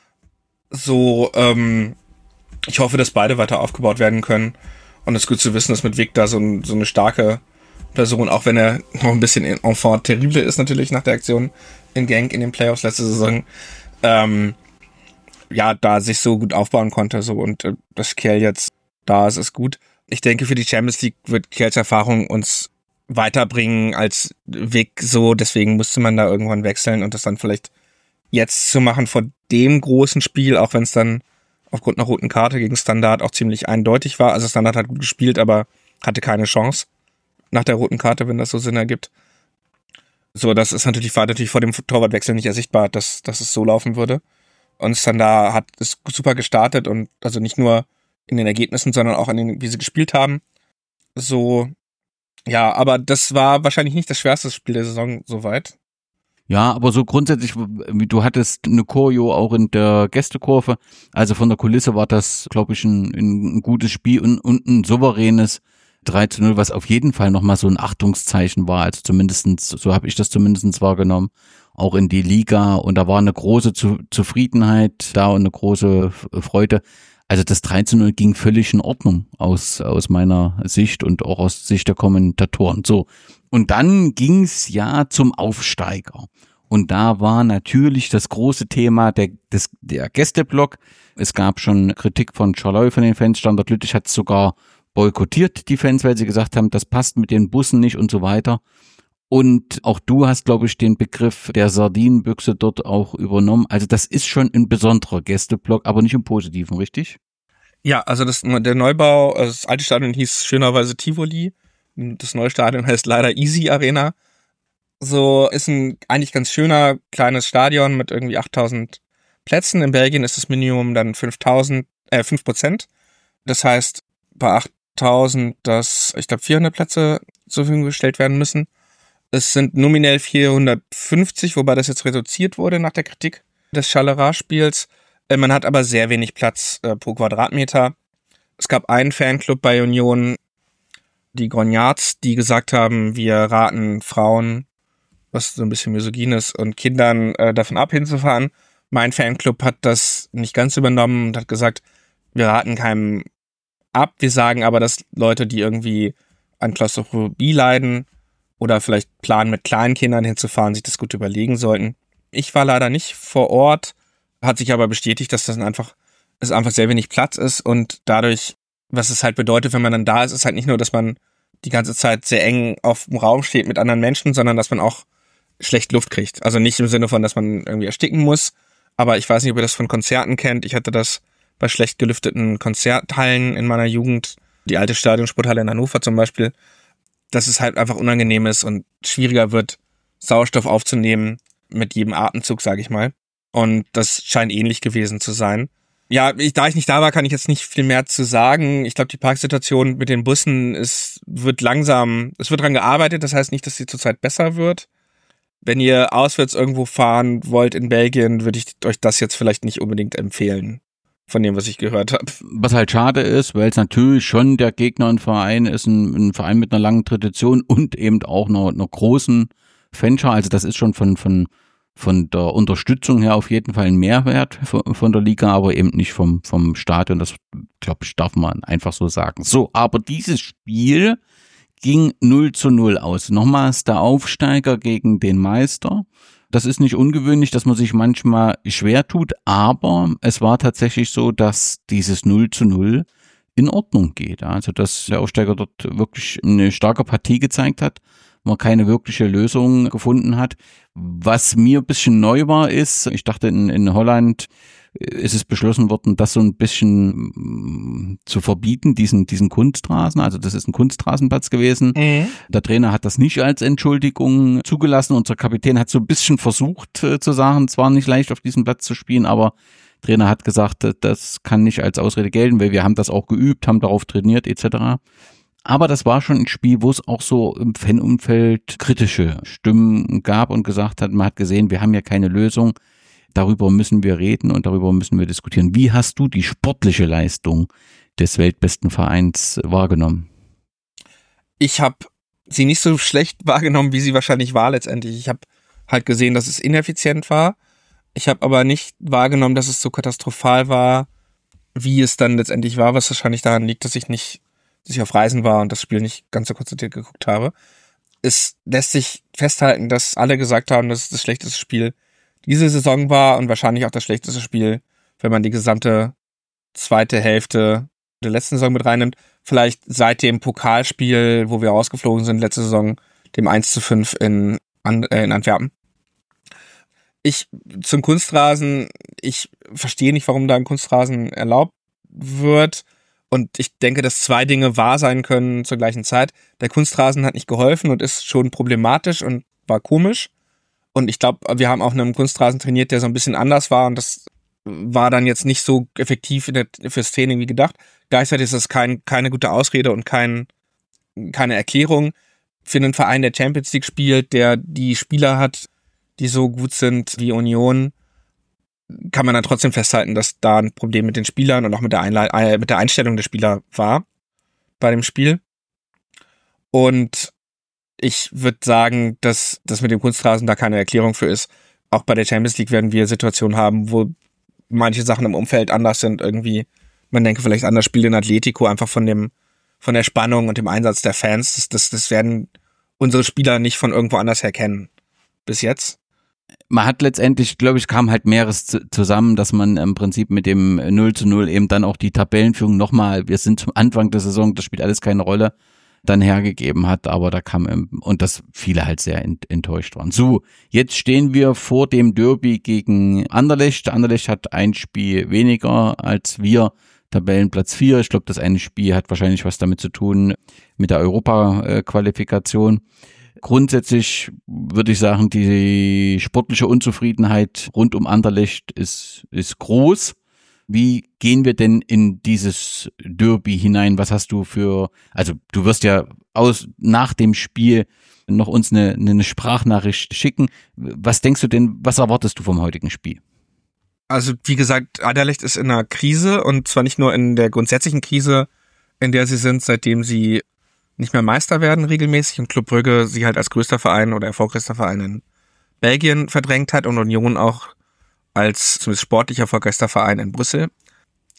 So, ähm, ich hoffe, dass beide weiter aufgebaut werden können. Und es ist gut zu wissen, dass mit Vic da so, ein, so eine starke Person, auch wenn er noch ein bisschen enfant terrible ist natürlich nach der Aktion in Genk in den Playoffs letzte Saison, ähm, ja, da sich so gut aufbauen konnte, so, und äh, dass Kjell jetzt da ist, ist gut. Ich denke, für die Champions League wird Kjells Erfahrung uns weiterbringen als Vic, so, deswegen musste man da irgendwann wechseln und das dann vielleicht jetzt zu machen vor dem großen Spiel, auch wenn es dann aufgrund einer roten Karte gegen Standard auch ziemlich eindeutig war. Also Standard hat gut gespielt, aber hatte keine Chance nach der roten Karte, wenn das so Sinn ergibt. So, das ist natürlich, war natürlich vor dem Torwartwechsel nicht ersichtbar, dass, dass es so laufen würde. Und Standard hat es super gestartet und also nicht nur in den Ergebnissen, sondern auch in den, wie sie gespielt haben. So, ja, aber das war wahrscheinlich nicht das schwerste Spiel der Saison soweit. Ja, aber so grundsätzlich, du hattest eine Choreo auch in der Gästekurve, also von der Kulisse war das, glaube ich, ein, ein gutes Spiel und, und ein souveränes drei zu null, was auf jeden Fall nochmal so ein Achtungszeichen war, also zumindestens, so habe ich das zumindest wahrgenommen, auch in die Liga, und da war eine große Zu- Zufriedenheit da und eine große Freude. Also das drei zu null ging völlig in Ordnung aus, aus meiner Sicht und auch aus Sicht der Kommentatoren. So. Und dann ging's ja zum Aufsteiger. Und da war natürlich das große Thema der, des, der Gästeblock. Es gab schon Kritik von Charleroi von den Fans. Standard Lüttich hat sogar boykottiert, die Fans, weil sie gesagt haben, das passt mit den Bussen nicht und so weiter. Und auch du hast, glaube ich, den Begriff der Sardinenbüchse dort auch übernommen. Also das ist schon ein besonderer Gästeblock, aber nicht im Positiven, richtig? Ja, also das, der Neubau, also das alte Stadion hieß schönerweise Tivoli. Das neue Stadion heißt leider Easy Arena. So, ist ein eigentlich ganz schöner kleines Stadion mit irgendwie achttausend Plätzen. In Belgien ist das Minimum dann fünftausend, äh, fünf Prozent. Das heißt, bei achttausend, dass, ich glaube, vierhundert Plätze zur Verfügung gestellt werden müssen. Es sind nominell vierhundertfünfzig, wobei das jetzt reduziert wurde nach der Kritik des Charleroi-Spiels. Man hat aber sehr wenig Platz äh, pro Quadratmeter. Es gab einen Fanclub bei Union, die Grognards, die gesagt haben, wir raten Frauen, was so ein bisschen misogyn ist, und Kindern äh, davon ab, hinzufahren. Mein Fanclub hat das nicht ganz übernommen und hat gesagt, wir raten keinem ab. Wir sagen aber, dass Leute, die irgendwie an Klaustrophobie leiden oder vielleicht planen, mit kleinen Kindern hinzufahren, sich das gut überlegen sollten. Ich war leider nicht vor Ort, hat sich aber bestätigt, dass das einfach, es einfach sehr wenig Platz ist und dadurch, was es halt bedeutet, wenn man dann da ist, ist halt nicht nur, dass man die ganze Zeit sehr eng auf dem Raum steht mit anderen Menschen, sondern dass man auch schlecht Luft kriegt. Also nicht im Sinne von, dass man irgendwie ersticken muss, aber ich weiß nicht, ob ihr das von Konzerten kennt. Ich hatte das bei schlecht gelüfteten Konzerthallen in meiner Jugend, die alte Stadionsporthalle in Hannover zum Beispiel, dass es halt einfach unangenehm ist und schwieriger wird, Sauerstoff aufzunehmen mit jedem Atemzug, sage ich mal. Und das scheint ähnlich gewesen zu sein. Ja, ich, da ich nicht da war, kann ich jetzt nicht viel mehr zu sagen. Ich glaube, die Parksituation mit den Bussen ist, wird langsam, es wird dran gearbeitet, das heißt nicht, dass sie zurzeit besser wird. Wenn ihr auswärts irgendwo fahren wollt in Belgien, würde ich euch das jetzt vielleicht nicht unbedingt empfehlen, von dem, was ich gehört habe. Was halt schade ist, weil es natürlich schon der Gegner ein Verein ist, ein, ein Verein mit einer langen Tradition und eben auch einer, einer großen Fanschar. Also das ist schon von, von, von der Unterstützung her auf jeden Fall ein Mehrwert von, von der Liga, aber eben nicht vom, vom Stadion. Das, glaube ich, darf man einfach so sagen. So, aber dieses Spiel ging null zu null aus. Nochmals der Aufsteiger gegen den Meister. Das ist nicht ungewöhnlich, dass man sich manchmal schwer tut, aber es war tatsächlich so, dass dieses null zu null in Ordnung geht. Also, dass der Aufsteiger dort wirklich eine starke Partie gezeigt hat, man keine wirkliche Lösung gefunden hat. Was mir ein bisschen neu war, ist, ich dachte, in, in Holland ist es beschlossen worden, das so ein bisschen zu verbieten, diesen, diesen Kunstrasen. Also das ist ein Kunstrasenplatz gewesen. Mhm. Der Trainer hat das nicht als Entschuldigung zugelassen. Unser Kapitän hat so ein bisschen versucht äh, zu sagen, es war nicht leicht, auf diesem Platz zu spielen, aber der Trainer hat gesagt, das kann nicht als Ausrede gelten, weil wir haben das auch geübt, haben darauf trainiert et cetera. Aber das war schon ein Spiel, wo es auch so im Fanumfeld kritische Stimmen gab und gesagt hat, man hat gesehen, wir haben ja keine Lösung. Darüber müssen wir reden und darüber müssen wir diskutieren. Wie hast du die sportliche Leistung des weltbesten Vereins wahrgenommen? Ich habe sie nicht so schlecht wahrgenommen, wie sie wahrscheinlich war letztendlich. Ich habe halt gesehen, dass es ineffizient war. Ich habe aber nicht wahrgenommen, dass es so katastrophal war, wie es dann letztendlich war, was wahrscheinlich daran liegt, dass ich nicht, dass ich auf Reisen war und das Spiel nicht ganz so konzentriert geguckt habe. Es lässt sich festhalten, dass alle gesagt haben, dass es das schlechteste Spiel diese Saison war und wahrscheinlich auch das schlechteste Spiel, wenn man die gesamte zweite Hälfte der letzten Saison mit reinnimmt. Vielleicht seit dem Pokalspiel, wo wir rausgeflogen sind, letzte Saison, dem eins zu fünf in, äh, in Antwerpen. Ich, zum Kunstrasen, ich verstehe nicht, warum da ein Kunstrasen erlaubt wird. Und ich denke, dass zwei Dinge wahr sein können zur gleichen Zeit. Der Kunstrasen hat nicht geholfen und ist schon problematisch und war komisch. Und ich glaube, wir haben auch einen Kunstrasen trainiert, der so ein bisschen anders war und das war dann jetzt nicht so effektiv in der, fürs Training wie gedacht. Gleichzeitig ist das kein, keine gute Ausrede und kein, keine Erklärung für einen Verein, der Champions League spielt, der die Spieler hat, die so gut sind wie Union. Kann man dann trotzdem festhalten, dass da ein Problem mit den Spielern und auch mit der, Einle- äh, mit der Einstellung der Spieler war bei dem Spiel. Und ich würde sagen, dass das mit dem Kunstrasen da keine Erklärung für ist. Auch bei der Champions League werden wir Situationen haben, wo manche Sachen im Umfeld anders sind. Irgendwie, man denke vielleicht an das Spiel in Atletico, einfach von dem, von der Spannung und dem Einsatz der Fans. Das, das, das werden unsere Spieler nicht von irgendwo anders her kennen. Bis jetzt. Man hat letztendlich, glaube ich, kam halt mehres zusammen, dass man im Prinzip mit dem null zu null eben dann auch die Tabellenführung nochmal, wir sind zum Anfang der Saison, das spielt alles keine Rolle, dann hergegeben hat, aber da kam, und dass viele halt sehr enttäuscht waren. So, jetzt stehen wir vor dem Derby gegen Anderlecht. Anderlecht hat ein Spiel weniger als wir, Tabellenplatz vier. Ich glaube, das eine Spiel hat wahrscheinlich was damit zu tun mit der Europa-Qualifikation. Grundsätzlich würde ich sagen, die sportliche Unzufriedenheit rund um Anderlecht ist, ist groß. Wie gehen wir denn in dieses Derby hinein? Was hast du für, also du wirst ja aus nach dem Spiel noch uns eine, eine Sprachnachricht schicken. Was denkst du denn, was erwartest du vom heutigen Spiel? Also wie gesagt, Anderlecht ist in einer Krise und zwar nicht nur in der grundsätzlichen Krise, in der sie sind, seitdem sie nicht mehr Meister werden regelmäßig und Club Brugge sie halt als größter Verein oder erfolgreichster Verein in Belgien verdrängt hat und Union auch als zumindest sportlich erfolgreichster Verein in Brüssel.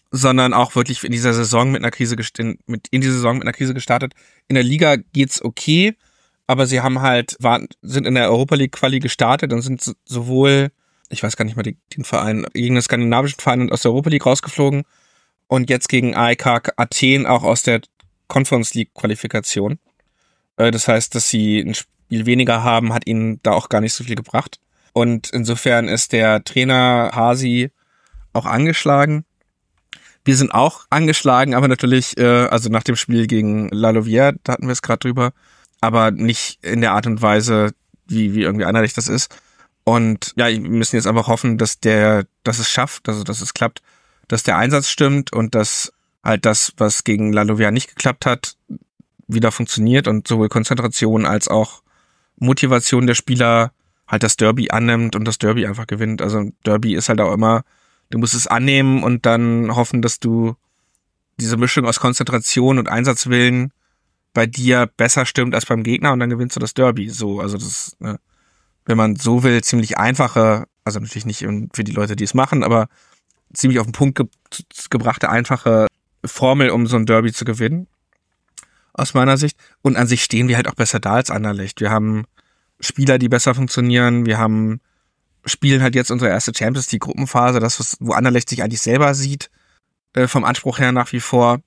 sondern auch wirklich in dieser Saison mit einer Krise in, mit in diese Saison mit einer Krise gestartet. In der Liga geht's okay, aber sie haben halt waren sind in der Europa League Quali gestartet und sind sowohl, ich weiß gar nicht mal den, den Verein, gegen den skandinavischen Verein aus der Europa League rausgeflogen und jetzt gegen A E K Athen auch aus der Conference League Qualifikation. Das heißt, dass sie ein Spiel weniger haben, hat ihnen da auch gar nicht so viel gebracht. Und insofern ist der Trainer Hasi auch angeschlagen. Wir sind auch angeschlagen, aber natürlich, äh, also nach dem Spiel gegen La Louvière, da hatten wir es gerade drüber, aber nicht in der Art und Weise, wie, wie irgendwie Anderlecht das ist. Und ja, wir müssen jetzt einfach hoffen, dass der, dass es schafft, also dass es klappt, dass der Einsatz stimmt und dass halt das, was gegen La Louvière nicht geklappt hat, wieder funktioniert und sowohl Konzentration als auch Motivation der Spieler halt das Derby annimmt und das Derby einfach gewinnt. Also Derby ist halt auch immer, du musst es annehmen und dann hoffen, dass du diese Mischung aus Konzentration und Einsatzwillen bei dir besser stimmt als beim Gegner und dann gewinnst du das Derby. So, also das ist, ne, wenn man so will, ziemlich einfache, also natürlich nicht für die Leute, die es machen, aber ziemlich auf den Punkt ge- gebrachte, einfache Formel, um so ein Derby zu gewinnen. Aus meiner Sicht. Und an sich stehen wir halt auch besser da als Anderlecht. Wir haben Spieler, die besser funktionieren. Wir haben, spielen halt jetzt unsere erste Champions League Gruppenphase, das, was, wo Anderlecht sich eigentlich selber sieht, äh, vom Anspruch her nach wie vor.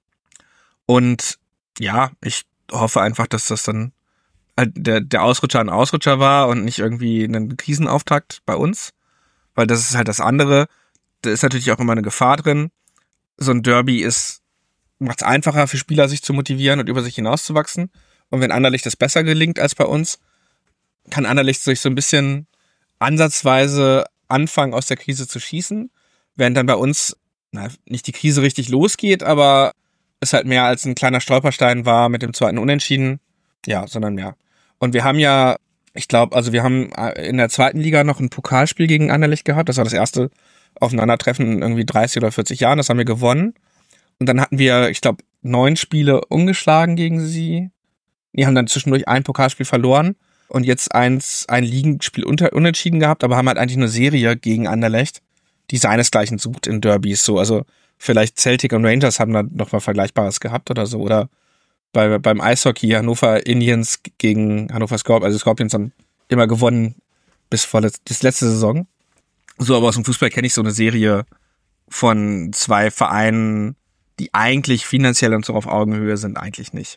Und ja, ich hoffe einfach, dass das dann halt der, der Ausrutscher ein Ausrutscher war und nicht irgendwie ein Krisenauftakt bei uns. Weil das ist halt das andere. Da ist natürlich auch immer eine Gefahr drin. So ein Derby ist macht es einfacher für Spieler, sich zu motivieren und über sich hinauszuwachsen. Und wenn Anderlecht das besser gelingt als bei uns, kann Anderlecht sich so ein bisschen ansatzweise anfangen, aus der Krise zu schießen, während dann bei uns na, nicht die Krise richtig losgeht, aber es halt mehr als ein kleiner Stolperstein war mit dem zweiten Unentschieden. Ja, sondern mehr. Und wir haben ja, ich glaube, also wir haben in der zweiten Liga noch ein Pokalspiel gegen Anderlecht gehabt. Das war das erste Aufeinandertreffen in irgendwie dreißig oder vierzig Jahren. Das haben wir gewonnen. Und dann hatten wir, ich glaube, neun Spiele ungeschlagen gegen sie. Die haben dann zwischendurch ein Pokalspiel verloren und jetzt eins, ein Ligenspiel unter, unentschieden gehabt, aber haben halt eigentlich eine Serie gegen Anderlecht, die seinesgleichen sucht in Derbys. So, also vielleicht Celtic und Rangers haben da noch mal Vergleichbares gehabt oder so. Oder bei, beim Eishockey Hannover Indians gegen Hannover Scorpions. Also Scorpions haben immer gewonnen bis vor das, das letzte Saison. So, aber aus dem Fußball kenne ich so eine Serie von zwei Vereinen, die eigentlich finanziell und so auf Augenhöhe sind, eigentlich nicht.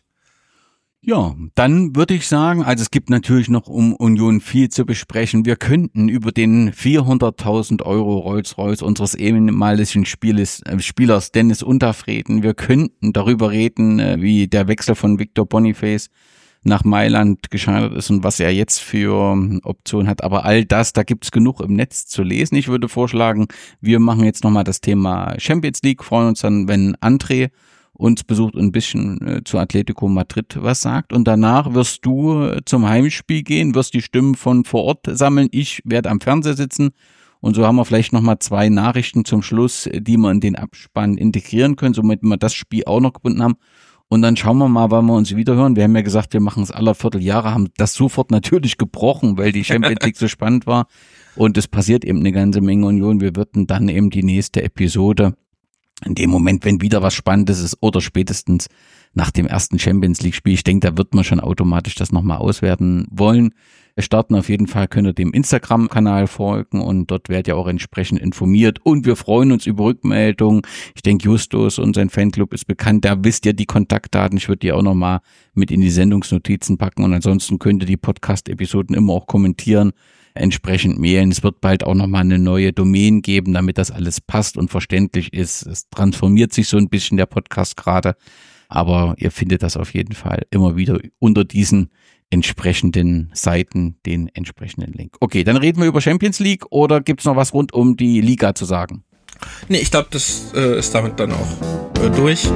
Ja, dann würde ich sagen, also es gibt natürlich noch um Union viel zu besprechen. Wir könnten über den vierhunderttausend Euro Rolls-Royce unseres ehemaligen Spieles, äh, Spielers Dennis Undaff reden. Wir könnten darüber reden, äh, wie der Wechsel von Victor Boniface nach Mailand gescheitert ist und was er jetzt für Optionen hat. Aber all das, da gibt's genug im Netz zu lesen. Ich würde vorschlagen, wir machen jetzt nochmal das Thema Champions League, freuen uns dann, wenn André uns besucht und ein bisschen äh, zu Atletico Madrid was sagt. Und danach wirst du äh, zum Heimspiel gehen, wirst die Stimmen von vor Ort sammeln. Ich werde am Fernseher sitzen. Und so haben wir vielleicht nochmal zwei Nachrichten zum Schluss, die wir in den Abspann integrieren können, somit wir das Spiel auch noch gebunden haben. Und dann schauen wir mal, wann wir uns wiederhören. Wir haben ja gesagt, wir machen es alle Vierteljahre, haben das sofort natürlich gebrochen, weil die Champions League so spannend war. Und es passiert eben eine ganze Menge Union. Wir würden dann eben die nächste Episode in dem Moment, wenn wieder was Spannendes ist oder spätestens nach dem ersten Champions League Spiel, ich denke, da wird man schon automatisch das nochmal auswerten wollen. Wir starten auf jeden Fall, könnt ihr dem Instagram-Kanal folgen und dort werdet ihr auch entsprechend informiert und wir freuen uns über Rückmeldungen. Ich denke, Justus und sein Fanclub ist bekannt, da wisst ihr die Kontaktdaten, ich würde die auch nochmal mit in die Sendungsnotizen packen und ansonsten könnt ihr die Podcast-Episoden immer auch kommentieren, entsprechend mailen. Es wird bald auch nochmal eine neue Domain geben, damit das alles passt und verständlich ist. Es transformiert sich so ein bisschen der Podcast gerade, aber ihr findet das auf jeden Fall immer wieder unter diesen entsprechenden Seiten, den entsprechenden Link. Okay, dann reden wir über Champions League oder gibt's noch was rund um die Liga zu sagen? Nee, ich glaube, das äh, ist damit dann auch äh, durch.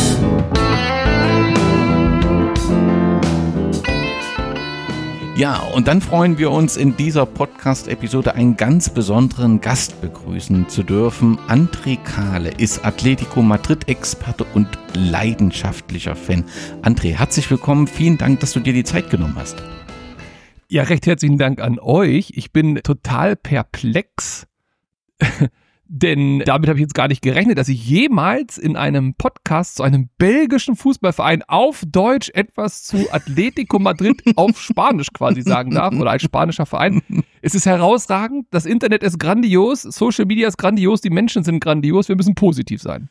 Ja, Und dann freuen wir uns, in dieser Podcast-Episode einen ganz besonderen Gast begrüßen zu dürfen. André Kahle ist Atletico Madrid-Experte und leidenschaftlicher Fan. André, herzlich willkommen. Vielen Dank, dass du dir die Zeit genommen hast. Ja, recht herzlichen Dank an euch. Ich bin total perplex, denn damit habe ich jetzt gar nicht gerechnet, dass ich jemals in einem Podcast zu einem belgischen Fußballverein auf Deutsch etwas zu Atletico Madrid auf Spanisch quasi sagen darf oder ein spanischer Verein. Es ist herausragend, das Internet ist grandios, Social Media ist grandios, die Menschen sind grandios, wir müssen positiv sein.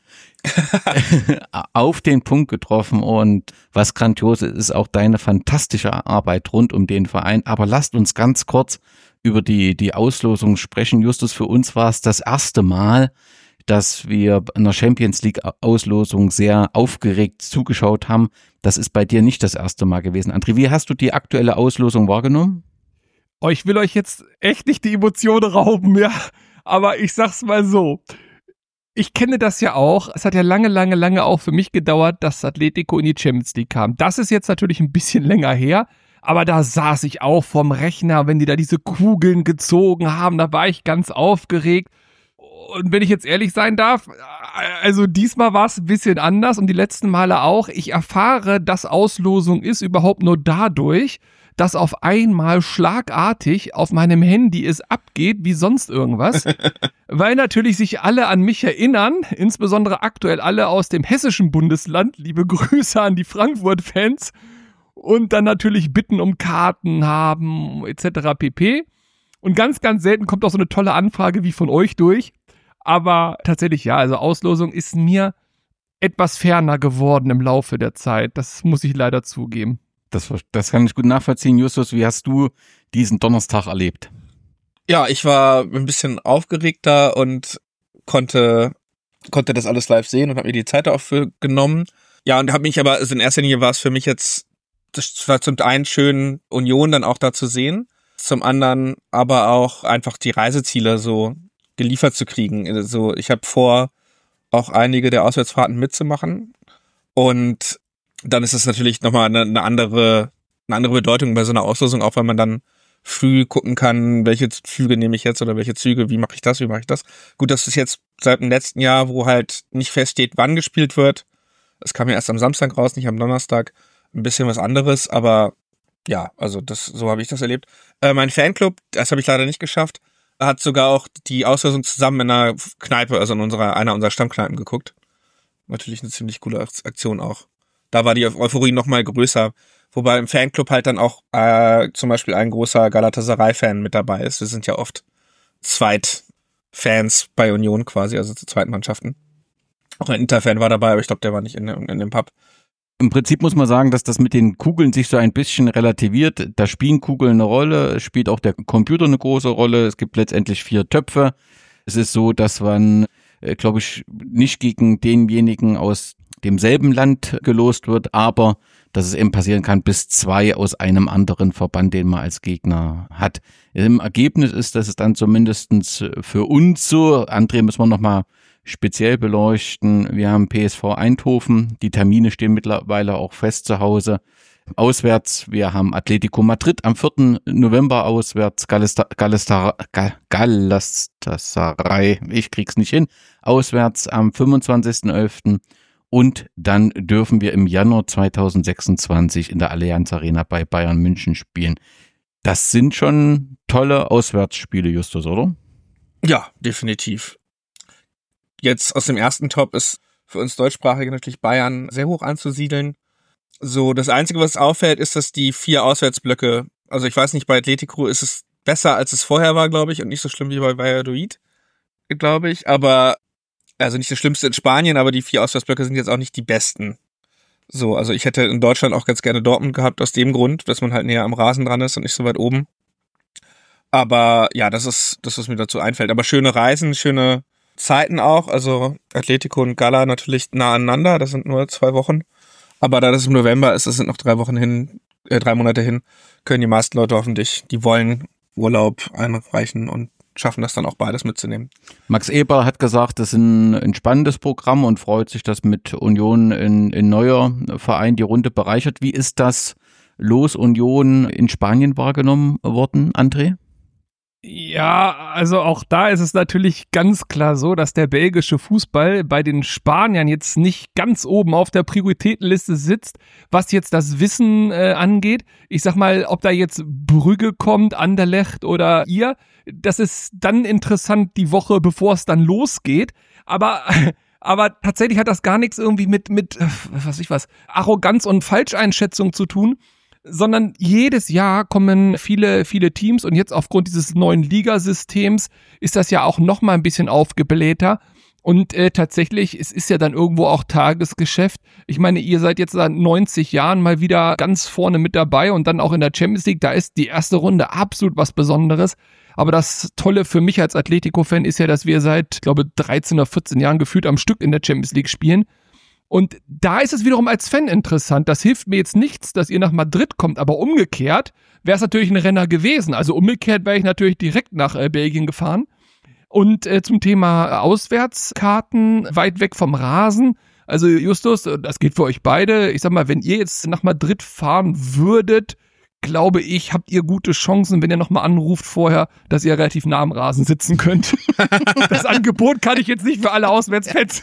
Auf den Punkt getroffen, und was grandios ist, ist auch deine fantastische Arbeit rund um den Verein. Aber lasst uns ganz kurz über die, die Auslosung sprechen. Justus, für uns war es das erste Mal, dass wir in der Champions League Auslosung sehr aufgeregt zugeschaut haben. Das ist bei dir nicht das erste Mal gewesen. André, wie hast du die aktuelle Auslosung wahrgenommen? Oh, ich will euch jetzt echt nicht die Emotionen rauben, ja, aber ich sag's mal so. Ich kenne das ja auch. Es hat ja lange, lange, lange auch für mich gedauert, dass Atletico in die Champions League kam. Das ist jetzt natürlich ein bisschen länger her. Aber da saß ich auch vorm Rechner, wenn die da diese Kugeln gezogen haben, da war ich ganz aufgeregt. Und wenn ich jetzt ehrlich sein darf, also diesmal war es ein bisschen anders und die letzten Male auch. Ich erfahre, dass Auslosung ist überhaupt nur dadurch, dass auf einmal schlagartig auf meinem Handy es abgeht wie sonst irgendwas. Weil natürlich sich alle an mich erinnern, insbesondere aktuell alle aus dem hessischen Bundesland. Liebe Grüße an die Frankfurt-Fans. Und dann natürlich Bitten um Karten haben, et cetera pp. Und ganz, ganz selten kommt auch so eine tolle Anfrage wie von euch durch. Aber tatsächlich ja, also Auslosung ist mir etwas ferner geworden im Laufe der Zeit. Das muss ich leider zugeben. Das, das kann ich gut nachvollziehen. Justus, wie hast du diesen Donnerstag erlebt? Ja, ich war ein bisschen aufgeregter und konnte, konnte das alles live sehen und habe mir die Zeit dafür genommen. Ja, und habe mich aber, also in erster Linie war es für mich jetzt, das war zum einen schön, Union dann auch da zu sehen, zum anderen aber auch einfach die Reiseziele so geliefert zu kriegen. Also ich habe vor, auch einige der Auswärtsfahrten mitzumachen, und dann ist es natürlich nochmal eine, eine andere, eine andere Bedeutung bei so einer Auslosung, auch weil man dann früh gucken kann, welche Flüge nehme ich jetzt oder welche Züge, wie mache ich das, wie mache ich das. Gut, das ist jetzt seit dem letzten Jahr, wo halt nicht feststeht, wann gespielt wird. Es kam ja erst am Samstag raus, nicht am Donnerstag. Ein bisschen was anderes, aber ja, also das, so habe ich das erlebt. Äh, mein Fanclub, das habe ich leider nicht geschafft, hat sogar auch die Auslosung zusammen in einer Kneipe, also in unserer, einer unserer Stammkneipen geguckt. Natürlich eine ziemlich coole Aktion auch. Da war die Euphorie noch mal größer, wobei im Fanclub halt dann auch äh, zum Beispiel ein großer Galatasaray-Fan mit dabei ist. Wir sind ja oft Zweitfans bei Union quasi, also zu Zweitmannschaften. Auch ein Inter-Fan war dabei, aber ich glaube, der war nicht in, in dem Pub. Im Prinzip muss man sagen, dass das mit den Kugeln sich so ein bisschen relativiert. Da spielen Kugeln eine Rolle, es spielt auch der Computer eine große Rolle. Es gibt letztendlich vier Töpfe. Es ist so, dass man, glaube ich, nicht gegen denjenigen aus demselben Land gelost wird, aber dass es eben passieren kann, bis zwei aus einem anderen Verband, den man als Gegner hat. Im Ergebnis ist, dass es dann zumindest für uns so, André, müssen wir nochmal speziell beleuchten. Wir haben P S V Eindhoven, die Termine stehen mittlerweile auch fest zu Hause. Auswärts, wir haben Atletico Madrid am vierten November auswärts, Galatasaray, ich krieg's nicht hin, auswärts am fünfundzwanzigsten elften Und dann dürfen wir im Januar zweitausendsechsundzwanzig in der Allianz Arena bei Bayern München spielen. Das sind schon tolle Auswärtsspiele, Justus, oder? Ja, definitiv. Jetzt aus dem ersten Top ist für uns Deutschsprachige natürlich Bayern sehr hoch anzusiedeln. So, das Einzige, was auffällt, ist, dass die vier Auswärtsblöcke, also ich weiß nicht, bei Atletico ist es besser, als es vorher war, glaube ich, und nicht so schlimm wie bei Valladolid, glaube ich, aber, also nicht das Schlimmste in Spanien, aber die vier Auswärtsblöcke sind jetzt auch nicht die besten. So, also ich hätte in Deutschland auch ganz gerne Dortmund gehabt, aus dem Grund, dass man halt näher am Rasen dran ist und nicht so weit oben. Aber ja, das ist das, was mir dazu einfällt. Aber schöne Reisen, schöne Zeiten auch, also Atletico und Gala natürlich nah aneinander, das sind nur zwei Wochen, aber da das im November ist, das sind noch drei Wochen hin, äh, drei Monate hin, können die meisten Leute hoffentlich, die wollen, Urlaub einreichen und schaffen das dann auch beides mitzunehmen. Max Eber hat gesagt, das ist ein, ein spannendes Programm und freut sich, dass mit Union in, in neuer Verein die Runde bereichert. Wie ist das Los Union in Spanien wahrgenommen worden, André? Ja, also auch da ist es natürlich ganz klar so, dass der belgische Fußball bei den Spaniern jetzt nicht ganz oben auf der Prioritätenliste sitzt, was jetzt das Wissen äh, angeht. Ich sag mal, ob da jetzt Brügge kommt, Anderlecht oder ihr, das ist dann interessant die Woche, bevor es dann losgeht. Aber aber tatsächlich hat das gar nichts irgendwie mit mit was weiß ich was, Arroganz und Falscheinschätzung zu tun. Sondern jedes Jahr kommen viele, viele Teams und jetzt aufgrund dieses neuen Ligasystems ist das ja auch noch mal ein bisschen aufgeblähter und äh, tatsächlich, es ist ja dann irgendwo auch Tagesgeschäft. Ich meine, ihr seid jetzt seit neunzig Jahren mal wieder ganz vorne mit dabei und dann auch in der Champions League, da ist die erste Runde absolut was Besonderes. Aber das Tolle für mich als Atletico-Fan ist ja, dass wir seit, glaube dreizehn oder vierzehn Jahren gefühlt am Stück in der Champions League spielen. Und da ist es wiederum als Fan interessant. Das hilft mir jetzt nichts, dass ihr nach Madrid kommt, aber umgekehrt wäre es natürlich ein Renner gewesen. Also umgekehrt wäre ich natürlich direkt nach äh, Belgien gefahren. Und äh, zum Thema Auswärtskarten, weit weg vom Rasen. Also Justus, das geht für euch beide. Ich sag mal, wenn ihr jetzt nach Madrid fahren würdet, glaube ich, habt ihr gute Chancen, wenn ihr nochmal anruft vorher, dass ihr relativ nah am Rasen sitzen könnt. Das Angebot kann ich jetzt nicht für alle Auswärtsfans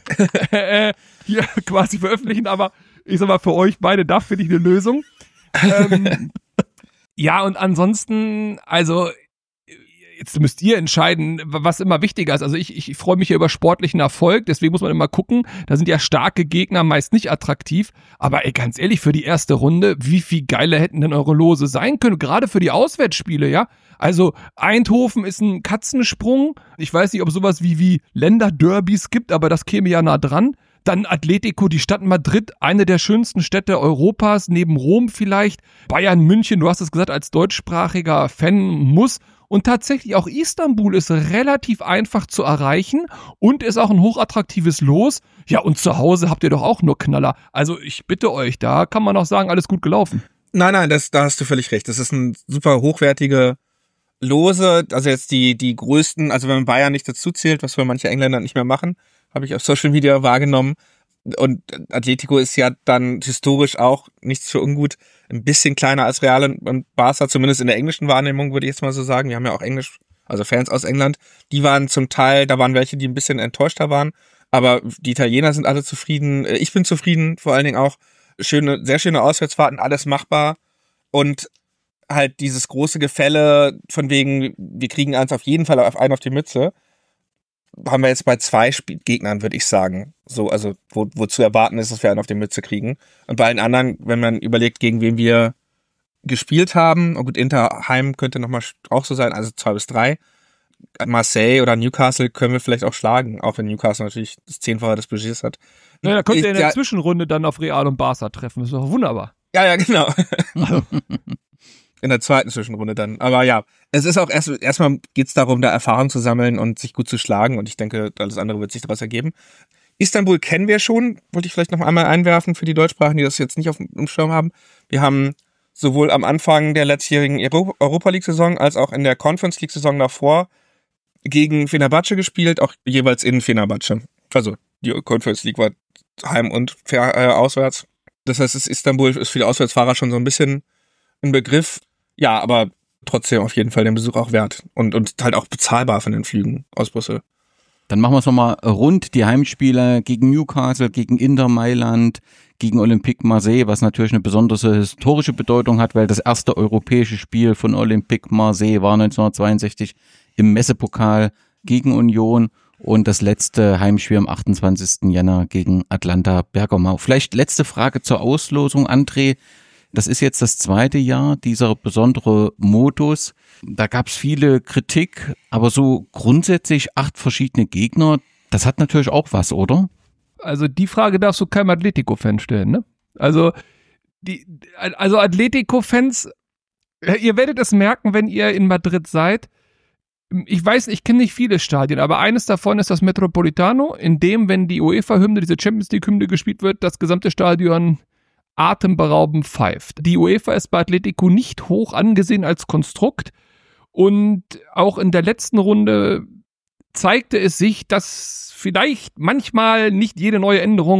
äh, hier quasi veröffentlichen, aber ich sag mal, für euch beide, da finde ich eine Lösung. ähm, ja, und ansonsten, also jetzt müsst ihr entscheiden, was immer wichtiger ist. Also ich, ich freue mich ja über sportlichen Erfolg, deswegen muss man immer gucken, da sind ja starke Gegner meist nicht attraktiv, aber ey, ganz ehrlich, für die erste Runde, wie viel geiler hätten denn eure Lose sein können, gerade für die Auswärtsspiele, ja? Also Eindhoven ist ein Katzensprung, ich weiß nicht, ob es sowas wie, wie Länderderbys gibt, aber das käme ja nah dran. Dann Atletico, die Stadt Madrid, eine der schönsten Städte Europas, neben Rom vielleicht. Bayern München, du hast es gesagt, als deutschsprachiger Fan muss. Und tatsächlich auch Istanbul ist relativ einfach zu erreichen und ist auch ein hochattraktives Los. Ja, und zu Hause habt ihr doch auch nur Knaller. Also ich bitte euch, da kann man auch sagen, alles gut gelaufen. Nein, nein, das, da hast du völlig recht. Das ist ein super hochwertige Lose, also jetzt die die größten, also wenn man Bayern nicht dazu zählt, was für manche Engländer nicht mehr machen, habe ich auf Social Media wahrgenommen. Und Atletico ist ja dann historisch auch, nichts für ungut, ein bisschen kleiner als Real und Barca, zumindest in der englischen Wahrnehmung, würde ich jetzt mal so sagen. Wir haben ja auch Englisch, also Fans aus England. Die waren zum Teil, da waren welche, die ein bisschen enttäuschter waren. Aber die Italiener sind alle zufrieden. Ich bin zufrieden, vor allen Dingen auch schöne, sehr schöne Auswärtsfahrten, alles machbar. Und halt dieses große Gefälle von wegen, wir kriegen eins auf jeden Fall auf einen auf die Mütze, haben wir jetzt bei zwei Spiel- Gegnern, würde ich sagen. So, also, wo, wo zu erwarten ist, dass wir einen auf die Mütze kriegen. Und bei allen anderen, wenn man überlegt, gegen wen wir gespielt haben, und gut, Inter Heim könnte nochmal auch so sein, also zwei bis drei. Marseille oder Newcastle können wir vielleicht auch schlagen, auch wenn Newcastle natürlich das Zehnfache des Budgets hat. Ja, da könnt ihr in der ja, Zwischenrunde dann auf Real und Barca treffen. Das ist doch wunderbar. Ja, ja, genau. In der zweiten Zwischenrunde dann. Aber ja, es ist auch erst erstmal geht's darum, da Erfahrung zu sammeln und sich gut zu schlagen. Und ich denke, alles andere wird sich daraus ergeben. Istanbul kennen wir schon, wollte ich vielleicht noch einmal einwerfen für die Deutschsprachigen, die das jetzt nicht auf dem Schirm haben. Wir haben sowohl am Anfang der letztjährigen Europa League-Saison als auch in der Conference League-Saison davor gegen Fenerbahce gespielt, auch jeweils in Fenerbahce. Also die Conference League war heim und fair, äh, auswärts. Das heißt, es Istanbul ist für die Auswärtsfahrer schon so ein bisschen ein Begriff. Ja, aber trotzdem auf jeden Fall den Besuch auch wert und, und halt auch bezahlbar von den Flügen aus Brüssel. Dann machen wir es nochmal rund, die Heimspiele gegen Newcastle, gegen Inter Mailand, gegen Olympique Marseille, was natürlich eine besondere historische Bedeutung hat, weil das erste europäische Spiel von Olympique Marseille war neunzehnhundertzweiundsechzig im Messepokal gegen Union und das letzte Heimspiel am achtundzwanzigsten Jänner gegen Atlanta Bergamo. Vielleicht letzte Frage zur Auslosung, André. Das ist jetzt das zweite Jahr, dieser besondere Modus. Da gab es viele Kritik, aber so grundsätzlich acht verschiedene Gegner, das hat natürlich auch was, oder? Also die Frage darfst du keinem Atletico-Fan stellen, ne? Also, die, also Atletico-Fans, ihr werdet es merken, wenn ihr in Madrid seid. Ich weiß, ich kenne nicht viele Stadien, aber eines davon ist das Metropolitano, in dem, wenn die UEFA-Hymne, diese Champions League-Hymne gespielt wird, das gesamte Stadion atemberaubend pfeift. Die UEFA ist bei Atletico nicht hoch angesehen als Konstrukt und auch in der letzten Runde zeigte es sich, dass vielleicht manchmal nicht jede neue Änderung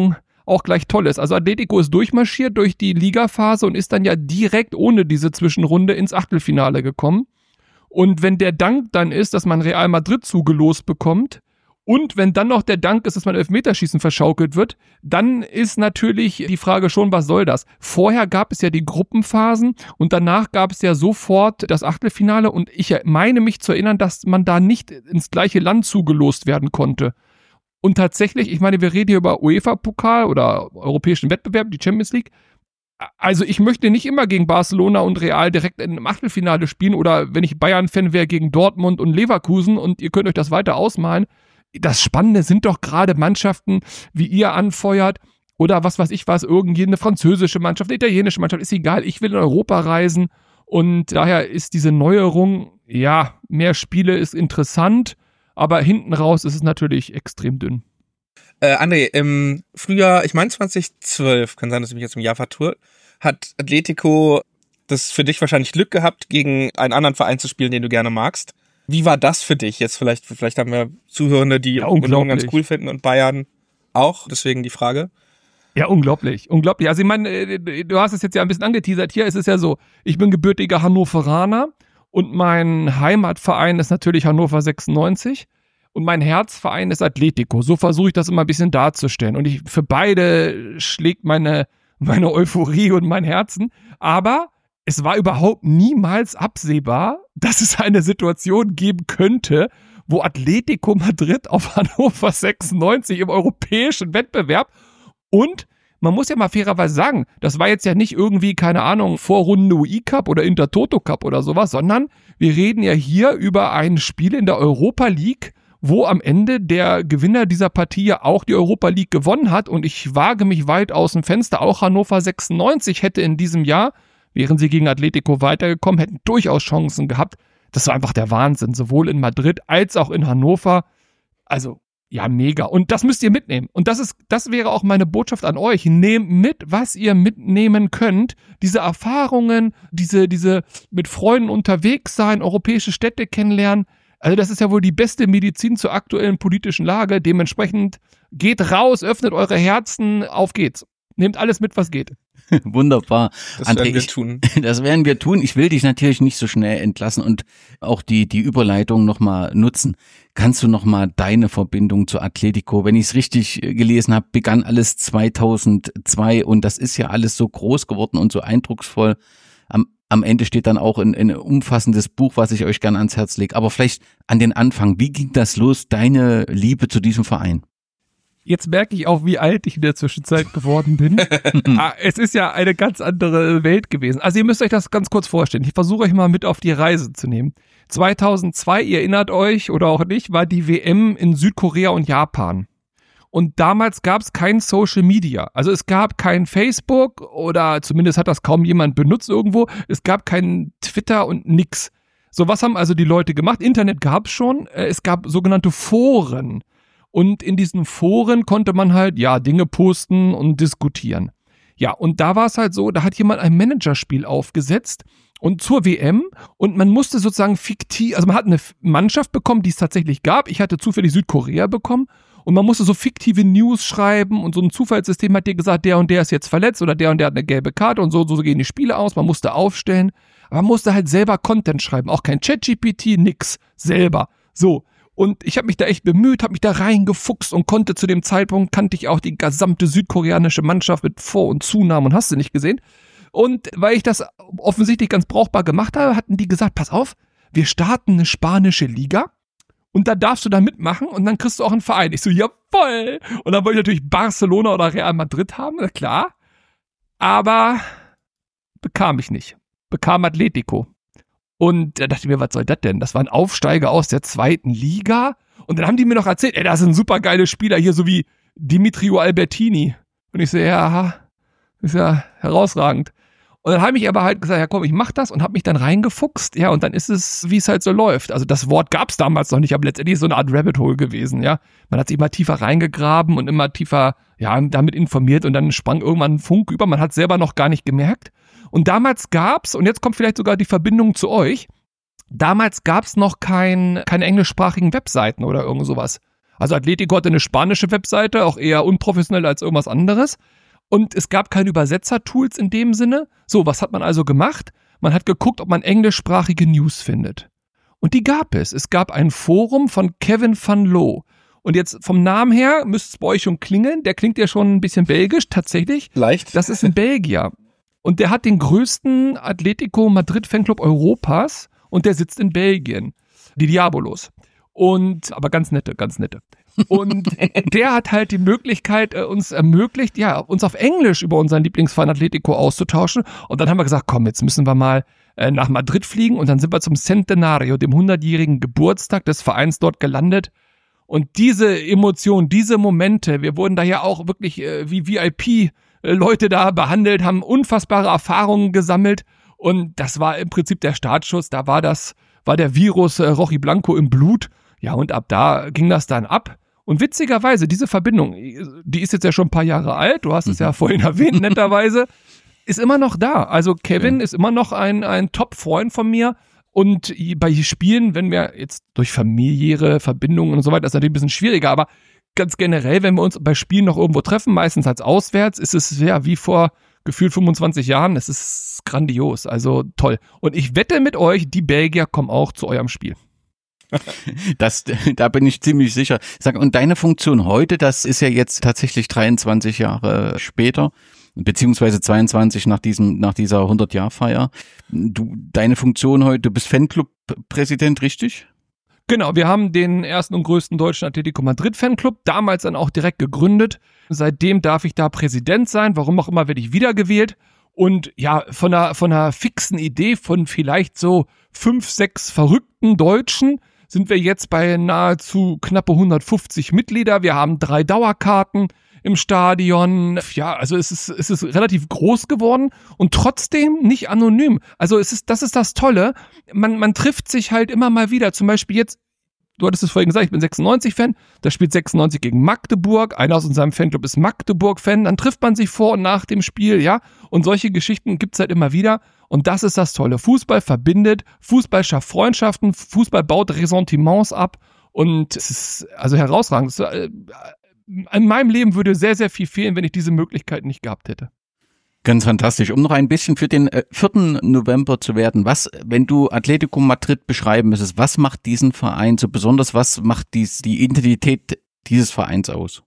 auch gleich toll ist. Also Atletico ist durchmarschiert durch die Ligaphase und ist dann ja direkt ohne diese Zwischenrunde ins Achtelfinale gekommen. Und wenn der Dank dann ist, dass man Real Madrid zugelost bekommt und wenn dann noch der Dank ist, dass man Elfmeterschießen verschaukelt wird, dann ist natürlich die Frage schon, was soll das? Vorher gab es ja die Gruppenphasen und danach gab es ja sofort das Achtelfinale und ich meine mich zu erinnern, dass man da nicht ins gleiche Land zugelost werden konnte. Und tatsächlich, ich meine, wir reden hier über UEFA-Pokal oder europäischen Wettbewerb, die Champions League. Also ich möchte nicht immer gegen Barcelona und Real direkt in einem Achtelfinale spielen oder wenn ich Bayern-Fan wäre, gegen Dortmund und Leverkusen und ihr könnt euch das weiter ausmalen. Das Spannende sind doch gerade Mannschaften, wie ihr anfeuert oder was weiß ich was, irgendeine französische Mannschaft, eine italienische Mannschaft, ist egal. Ich will in Europa reisen und daher ist diese Neuerung, ja, mehr Spiele ist interessant, aber hinten raus ist es natürlich extrem dünn. Äh, André, im Frühjahr, ich meine zwanzig zwölf, kann sein, dass ich mich jetzt im Jahr vertue, hat Atletico das für dich wahrscheinlich Glück gehabt, gegen einen anderen Verein zu spielen, den du gerne magst. Wie war das für dich? Jetzt vielleicht, vielleicht haben wir Zuhörende, die ja, Union ganz cool finden und Bayern auch, deswegen die Frage. Ja, unglaublich, unglaublich. Also ich meine, du hast es jetzt ja ein bisschen angeteasert. Hier ist es ja so, ich bin gebürtiger Hannoveraner und mein Heimatverein ist natürlich Hannover sechsundneunzig. Und mein Herzverein ist Atletico. So versuche ich das immer ein bisschen darzustellen. Und ich, für beide schlägt meine, meine Euphorie und mein Herzen. Aber es war überhaupt niemals absehbar, dass es eine Situation geben könnte, wo Atletico Madrid auf Hannover sechsundneunzig im europäischen Wettbewerb und man muss ja mal fairerweise sagen, das war jetzt ja nicht irgendwie, keine Ahnung, Vorrunde U I Cup oder Intertoto Cup oder sowas, sondern wir reden ja hier über ein Spiel in der Europa League, wo am Ende der Gewinner dieser Partie ja auch die Europa League gewonnen hat und ich wage mich weit aus dem Fenster, auch Hannover sechsundneunzig hätte in diesem Jahr, wären sie gegen Atletico weitergekommen, hätten durchaus Chancen gehabt. Das war einfach der Wahnsinn, sowohl in Madrid als auch in Hannover. Also, ja, mega. Und das müsst ihr mitnehmen. Und das ist, das wäre auch meine Botschaft an euch. Nehmt mit, was ihr mitnehmen könnt. Diese Erfahrungen, diese, diese mit Freunden unterwegs sein, europäische Städte kennenlernen. Also das ist ja wohl die beste Medizin zur aktuellen politischen Lage. Dementsprechend geht raus, öffnet eure Herzen, auf geht's. Nehmt alles mit, was geht. Wunderbar. Das André, werden wir ich, tun. Das werden wir tun. Ich will dich natürlich nicht so schnell entlassen und auch die, die Überleitung nochmal nutzen. Kannst du nochmal deine Verbindung zu Atletico, wenn ich es richtig gelesen habe, begann alles zweitausendzwei und das ist ja alles so groß geworden und so eindrucksvoll. Am, am Ende steht dann auch ein, ein umfassendes Buch, was ich euch gerne ans Herz lege. Aber vielleicht an den Anfang, wie ging das los, deine Liebe zu diesem Verein? Jetzt merke ich auch, wie alt ich in der Zwischenzeit geworden bin. ah, es ist ja eine ganz andere Welt gewesen. Also ihr müsst euch das ganz kurz vorstellen. Ich versuche euch mal mit auf die Reise zu nehmen. zweitausendzwei, ihr erinnert euch oder auch nicht, war die W M in Südkorea und Japan. Und damals gab es kein Social Media. Also es gab kein Facebook oder zumindest hat das kaum jemand benutzt irgendwo. Es gab kein Twitter und nix. So, was haben also die Leute gemacht? Internet gab es schon. Es gab sogenannte Foren. Und in diesen Foren konnte man halt, ja, Dinge posten und diskutieren. Ja, und da war es halt so, da hat jemand ein Managerspiel aufgesetzt und zur W M und man musste sozusagen fiktiv, also man hat eine Mannschaft bekommen, die es tatsächlich gab. Ich hatte zufällig Südkorea bekommen und man musste so fiktive News schreiben und so ein Zufallssystem hat dir gesagt, der und der ist jetzt verletzt oder der und der hat eine gelbe Karte und so, so gehen die Spiele aus. Man musste aufstellen, aber man musste halt selber Content schreiben, auch kein ChatGPT, nix, selber. So. Und ich habe mich da echt bemüht, habe mich da reingefuchst und konnte zu dem Zeitpunkt, kannte ich auch die gesamte südkoreanische Mannschaft mit Vor- und Zunahmen und hast du nicht gesehen. Und weil ich das offensichtlich ganz brauchbar gemacht habe, hatten die gesagt, pass auf, wir starten eine spanische Liga und da darfst du da mitmachen und dann kriegst du auch einen Verein. Ich so, jawoll. Und dann wollte ich natürlich Barcelona oder Real Madrid haben, na klar. Aber bekam ich nicht. Bekam Atletico. Und da dachte ich mir, was soll das denn? Das war ein Aufsteiger aus der zweiten Liga. Und dann haben die mir noch erzählt, ey, das sind super geile Spieler hier, so wie Dimitrio Albertini. Und ich so, ja, ist ja herausragend. Und dann habe ich aber halt gesagt, ja komm, ich mach das und habe mich dann reingefuchst. Ja, und dann ist es, wie es halt so läuft. Also das Wort gab es damals noch nicht, aber letztendlich ist so eine Art Rabbit Hole gewesen, ja. Man hat sich immer tiefer reingegraben und immer tiefer, ja, damit informiert und dann sprang irgendwann ein Funk über. Man hat es selber noch gar nicht gemerkt. Und damals gab's, und jetzt kommt vielleicht sogar die Verbindung zu euch, damals gab's noch kein, keine englischsprachigen Webseiten oder irgend sowas. Also Atletico hatte eine spanische Webseite, auch eher unprofessionell als irgendwas anderes. Und es gab keine Übersetzer-Tools in dem Sinne. So, was hat man also gemacht? Man hat geguckt, ob man englischsprachige News findet. Und die gab es. Es gab ein Forum von Kevin van Loo. Und jetzt vom Namen her müsste es bei euch schon klingeln. Der klingt ja schon ein bisschen belgisch, tatsächlich. Leicht. Das ist ein Belgier. Und der hat den größten Atletico Madrid Fanclub Europas und der sitzt in Belgien. Die Diabolos. Und, aber ganz nette, ganz nette. Und der hat halt die Möglichkeit äh, uns ermöglicht, ja, uns auf Englisch über unseren Lieblingsverein Atletico auszutauschen. Und dann haben wir gesagt, komm, jetzt müssen wir mal äh, nach Madrid fliegen. Und dann sind wir zum Centenario, dem hundertjährigen Geburtstag des Vereins, dort gelandet. Und diese Emotionen, diese Momente, wir wurden da ja auch wirklich äh, wie V I P-Leute da behandelt, haben unfassbare Erfahrungen gesammelt. Und das war im Prinzip der Startschuss. Da war das, war der Virus äh, Rochi Blanco im Blut. Ja, und ab da ging das dann ab. Und witzigerweise, diese Verbindung, die ist jetzt ja schon ein paar Jahre alt, du hast es ja vorhin erwähnt, netterweise, ist immer noch da. Also Kevin ja. ist immer noch ein, ein Top-Freund von mir. Und bei Spielen, wenn wir jetzt durch familiäre Verbindungen und so weiter, das ist natürlich ein bisschen schwieriger, aber ganz generell, wenn wir uns bei Spielen noch irgendwo treffen, meistens als auswärts, ist es ja wie vor gefühlt fünfundzwanzig Jahren, es ist grandios, also toll. Und ich wette mit euch, die Belgier kommen auch zu eurem Spiel. Das, da bin ich ziemlich sicher. Sag, und deine Funktion heute, das ist ja jetzt tatsächlich dreiundzwanzig Jahre später, beziehungsweise zweiundzwanzig nach diesem, nach dieser hundert-Jahr-Feier. Du, deine Funktion heute, du bist Fanclub-Präsident, richtig? Genau, wir haben den ersten und größten deutschen Atletico Madrid Fanclub, damals dann auch direkt gegründet. Seitdem darf ich da Präsident sein, warum auch immer werde ich wiedergewählt. Und ja, von einer, von einer fixen Idee von vielleicht so fünf, sechs verrückten Deutschen sind wir jetzt bei nahezu knappe hundertfünfzig Mitglieder. Wir haben drei Dauerkarten im Stadion. Ja, also es ist, es ist relativ groß geworden und trotzdem nicht anonym. Also es ist, das ist das Tolle. Man, man trifft sich halt immer mal wieder. Zum Beispiel jetzt, du hattest es vorhin gesagt, ich bin sechsundneunzig-Fan. Da spielt sechsundneunzig gegen Magdeburg. Einer aus unserem Fanclub ist Magdeburg-Fan. Dann trifft man sich vor und nach dem Spiel, ja. Und solche Geschichten gibt's halt immer wieder. Und das ist das Tolle. Fußball verbindet, Fußball schafft Freundschaften, Fußball baut Ressentiments ab. Und es ist also herausragend. In meinem Leben würde sehr, sehr viel fehlen, wenn ich diese Möglichkeit nicht gehabt hätte. Ganz fantastisch. Um noch ein bisschen für den äh, vierten November zu werden, was, wenn du Atletico Madrid beschreiben müsstest, was macht diesen Verein so besonders, was macht dies, die Identität dieses Vereins aus?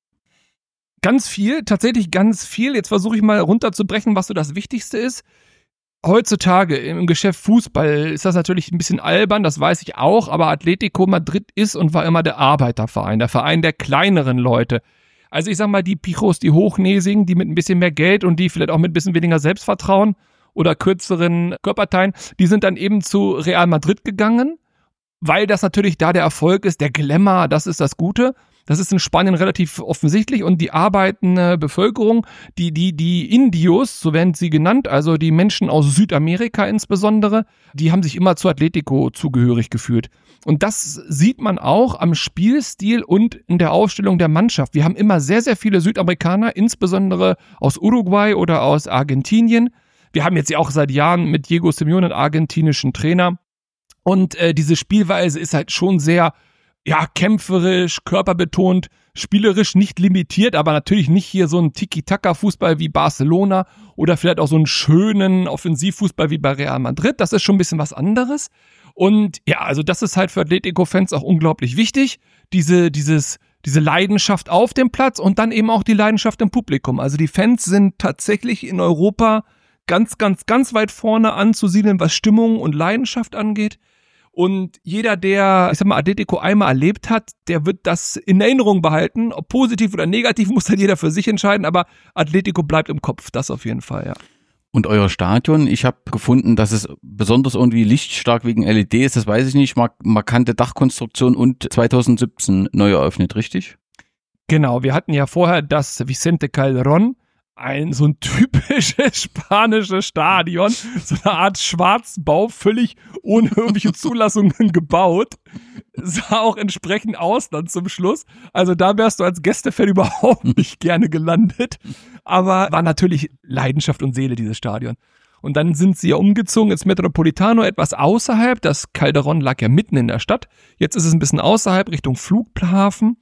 Ganz viel, tatsächlich ganz viel. Jetzt versuche ich mal runterzubrechen, was so das Wichtigste ist. Heutzutage im Geschäft Fußball ist das natürlich ein bisschen albern, das weiß ich auch, aber Atletico Madrid ist und war immer der Arbeiterverein, der Verein der kleineren Leute. Also ich sag mal, die Pichos, die Hochnäsigen, die mit ein bisschen mehr Geld und die vielleicht auch mit ein bisschen weniger Selbstvertrauen oder kürzeren Körperteilen, die sind dann eben zu Real Madrid gegangen, weil das natürlich da der Erfolg ist, der Glamour, das ist das Gute. Das ist in Spanien relativ offensichtlich und die arbeitende Bevölkerung, die, die, die Indios, so werden sie genannt, also die Menschen aus Südamerika insbesondere, die haben sich immer zu Atletico zugehörig gefühlt. Und das sieht man auch am Spielstil und in der Aufstellung der Mannschaft. Wir haben immer sehr, sehr viele Südamerikaner, insbesondere aus Uruguay oder aus Argentinien. Wir haben jetzt ja auch seit Jahren mit Diego Simeone einen argentinischen Trainer. Und äh, diese Spielweise ist halt schon sehr, ja, kämpferisch, körperbetont, spielerisch nicht limitiert, aber natürlich nicht hier so ein Tiki-Taka-Fußball wie Barcelona oder vielleicht auch so einen schönen Offensivfußball wie bei Real Madrid. Das ist schon ein bisschen was anderes. Und ja, also das ist halt für Atletico-Fans auch unglaublich wichtig, diese, dieses, diese Leidenschaft auf dem Platz und dann eben auch die Leidenschaft im Publikum. Also die Fans sind tatsächlich in Europa ganz, ganz, ganz weit vorne anzusiedeln, was Stimmung und Leidenschaft angeht. Und jeder, der, ich sag mal, Atletico einmal erlebt hat, der wird das in Erinnerung behalten. Ob positiv oder negativ, muss dann jeder für sich entscheiden, aber Atletico bleibt im Kopf, das auf jeden Fall, ja. Und euer Stadion, ich habe gefunden, dass es besonders irgendwie lichtstark wegen L E D ist, das weiß ich nicht, mark- markante Dachkonstruktion und zweitausendsiebzehn neu eröffnet, richtig? Genau, wir hatten ja vorher das Vicente Calderón, ein so ein typisches spanisches Stadion, so eine Art Schwarzbau, völlig ohne irgendwelche Zulassungen gebaut. Sah auch entsprechend aus dann zum Schluss. Also da wärst du als Gästefan überhaupt nicht gerne gelandet. Aber war natürlich Leidenschaft und Seele, dieses Stadion. Und dann sind sie ja umgezogen ins Metropolitano, etwas außerhalb. Das Calderón lag ja mitten in der Stadt. Jetzt ist es ein bisschen außerhalb, Richtung Flughafen.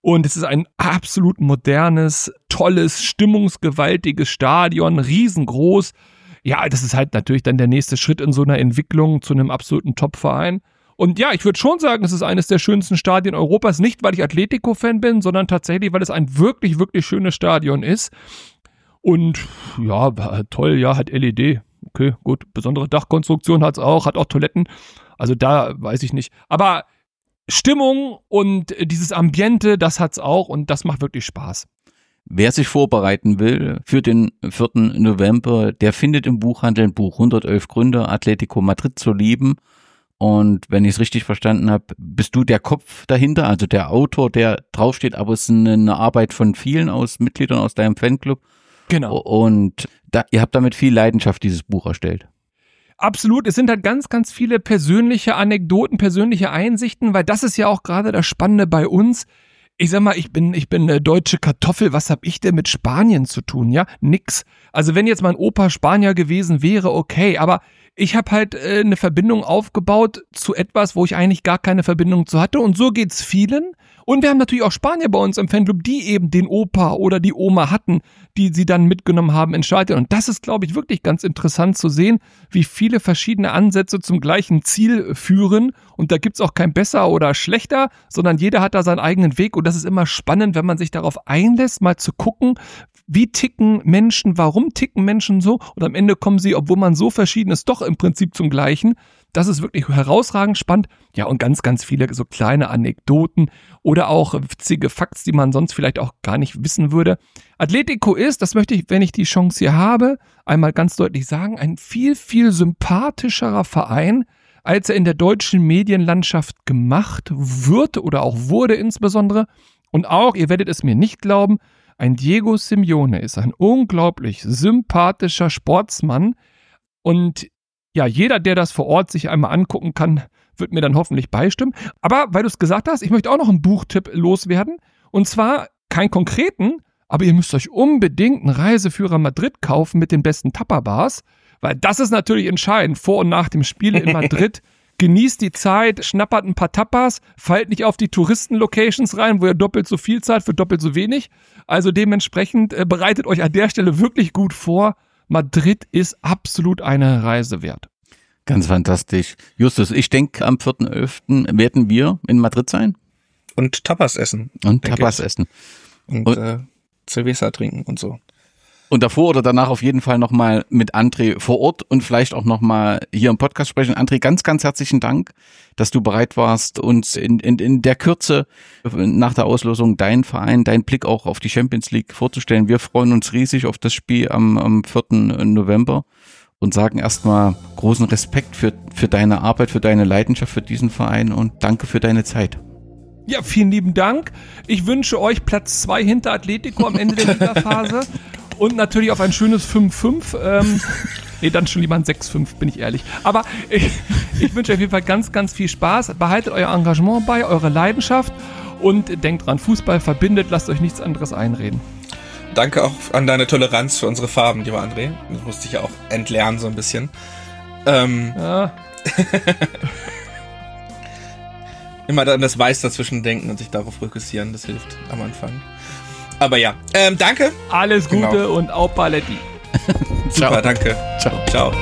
Und es ist ein absolut modernes, tolles, stimmungsgewaltiges Stadion, riesengroß. Ja, das ist halt natürlich dann der nächste Schritt in so einer Entwicklung zu einem absoluten Top-Verein. Und ja, ich würde schon sagen, es ist eines der schönsten Stadien Europas, nicht weil ich Atletico-Fan bin, sondern tatsächlich, weil es ein wirklich, wirklich schönes Stadion ist. Und ja, toll, ja, hat L E D. Okay, gut, besondere Dachkonstruktion hat es auch, hat auch Toiletten. Also da weiß ich nicht. Aber Stimmung und dieses Ambiente, das hat's auch und das macht wirklich Spaß. Wer sich vorbereiten will für den vierten November, der findet im Buchhandel ein Buch hundertelf Gründe, Atletico Madrid zu lieben. Und wenn ich es richtig verstanden habe, bist du der Kopf dahinter, also der Autor, der draufsteht, aber es ist eine Arbeit von vielen aus Mitgliedern aus deinem Fanclub. Genau. Und da, ihr habt damit viel Leidenschaft dieses Buch erstellt. Absolut, es sind halt ganz, ganz viele persönliche Anekdoten, persönliche Einsichten, weil das ist ja auch gerade das Spannende bei uns. Ich sag mal, ich bin ich bin eine deutsche Kartoffel, was hab ich denn mit Spanien zu tun, ja? Nix. Also wenn jetzt mein Opa Spanier gewesen wäre, okay, aber ich habe halt äh, eine Verbindung aufgebaut zu etwas, wo ich eigentlich gar keine Verbindung zu hatte und so geht's vielen. Und wir haben natürlich auch Spanier bei uns im Fanclub, die eben den Opa oder die Oma hatten, die sie dann mitgenommen haben ins Stadion. Und das ist, glaube ich, wirklich ganz interessant zu sehen, wie viele verschiedene Ansätze zum gleichen Ziel führen. Und da gibt's auch kein besser oder schlechter, sondern jeder hat da seinen eigenen Weg. Und das ist immer spannend, wenn man sich darauf einlässt, mal zu gucken, wie ticken Menschen, warum ticken Menschen so? Und am Ende kommen sie, obwohl man so verschieden ist, doch im Prinzip zum Gleichen. Das ist wirklich herausragend spannend. Ja, und ganz, ganz viele so kleine Anekdoten oder auch witzige Facts, die man sonst vielleicht auch gar nicht wissen würde. Atletico ist, das möchte ich, wenn ich die Chance hier habe, einmal ganz deutlich sagen, ein viel, viel sympathischerer Verein, als er in der deutschen Medienlandschaft gemacht wird oder auch wurde insbesondere. Und auch, ihr werdet es mir nicht glauben, ein Diego Simeone ist ein unglaublich sympathischer Sportsmann und ja, jeder, der das vor Ort sich einmal angucken kann, wird mir dann hoffentlich beistimmen. Aber weil du es gesagt hast, ich möchte auch noch einen Buchtipp loswerden. Und zwar keinen konkreten, aber ihr müsst euch unbedingt einen Reiseführer Madrid kaufen mit den besten Tapa-Bars. Weil das ist natürlich entscheidend. Vor und nach dem Spiel in Madrid. Genießt die Zeit, schnappert ein paar Tapas, fallt nicht auf die Touristen-Locations rein, wo ihr doppelt so viel zahlt für doppelt so wenig. Also dementsprechend äh, bereitet euch an der Stelle wirklich gut vor. Madrid ist absolut eine Reise wert. Ganz fantastisch. Justus, ich denke, am vierten elften werden wir in Madrid sein. Und Tapas essen. Und Tapas ich. essen. Und, und äh, Cerveza trinken und so. Und davor oder danach auf jeden Fall nochmal mit André vor Ort und vielleicht auch nochmal hier im Podcast sprechen. André, ganz, ganz herzlichen Dank, dass du bereit warst, uns in, in, in der Kürze nach der Auslosung deinen Verein, deinen Blick auch auf die Champions League vorzustellen. Wir freuen uns riesig auf das Spiel am, am vierten November und sagen erstmal großen Respekt für, für deine Arbeit, für deine Leidenschaft für diesen Verein und danke für deine Zeit. Ja, vielen lieben Dank. Ich wünsche euch Platz zwei hinter Atletico am Ende der Ligaphase. Und natürlich auf ein schönes fünf fünf. Ähm, nee, dann schon lieber ein sechs fünf, bin ich ehrlich. Aber ich, ich wünsche auf jeden Fall ganz, ganz viel Spaß. Behaltet euer Engagement bei, eure Leidenschaft. Und denkt dran, Fußball verbindet, lasst euch nichts anderes einreden. Danke auch an deine Toleranz für unsere Farben, lieber André. Das musste ich ja auch entlernen so ein bisschen. Ähm, ja. Immer an das Weiß dazwischen denken und sich darauf fokussieren, das hilft am Anfang. Aber ja, ähm, danke. Alles Gute genau. Und au Paletti. Super, danke. Ciao. Ciao.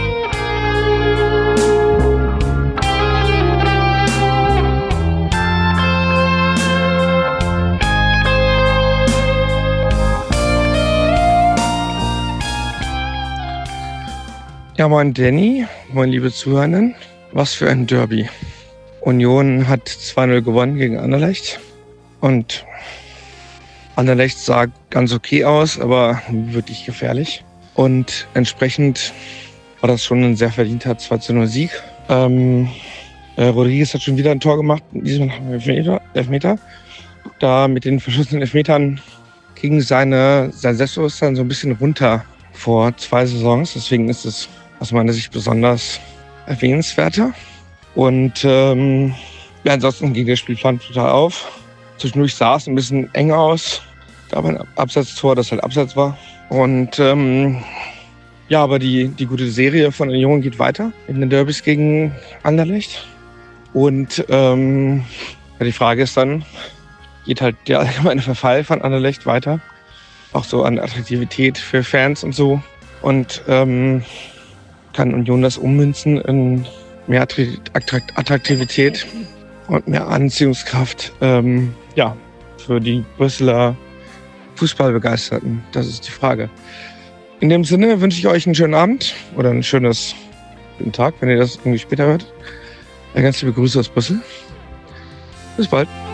Ja, moin Danny, moin liebe Zuhörerinnen. Was für ein Derby. Union hat zwei null gewonnen gegen Anderlecht und Anderlecht sah ganz okay aus, aber wirklich gefährlich. Und entsprechend war das schon ein sehr verdienter zwei zu null Sieg. Ähm, äh, Rodriguez hat schon wieder ein Tor gemacht, diesmal Elfmeter, Elfmeter. Da mit den verschossenen Elfmetern ging seine, sein Selbstbewusstsein so ein bisschen runter vor zwei Saisons. Deswegen ist es aus meiner Sicht besonders erwähnenswerter. Und ähm, ja, ansonsten ging der Spielplan total auf. Zwischendurch sah es ein bisschen eng aus. Da war ein Abseitstor, das halt Abseits war. Und ähm, ja, aber die, die gute Serie von Union geht weiter in den Derbys gegen Anderlecht. Und ähm, ja, die Frage ist dann, geht halt der allgemeine Verfall von Anderlecht weiter. Auch so an Attraktivität für Fans und so. Und ähm, kann Union das ummünzen in mehr Attraktivität und mehr Anziehungskraft ähm, ja, für die Brüsseler Fußballbegeisterten? Das ist die Frage. In dem Sinne wünsche ich euch einen schönen Abend oder einen schönes guten Tag, wenn ihr das irgendwie später hört. Ganz liebe Grüße aus Brüssel. Bis bald.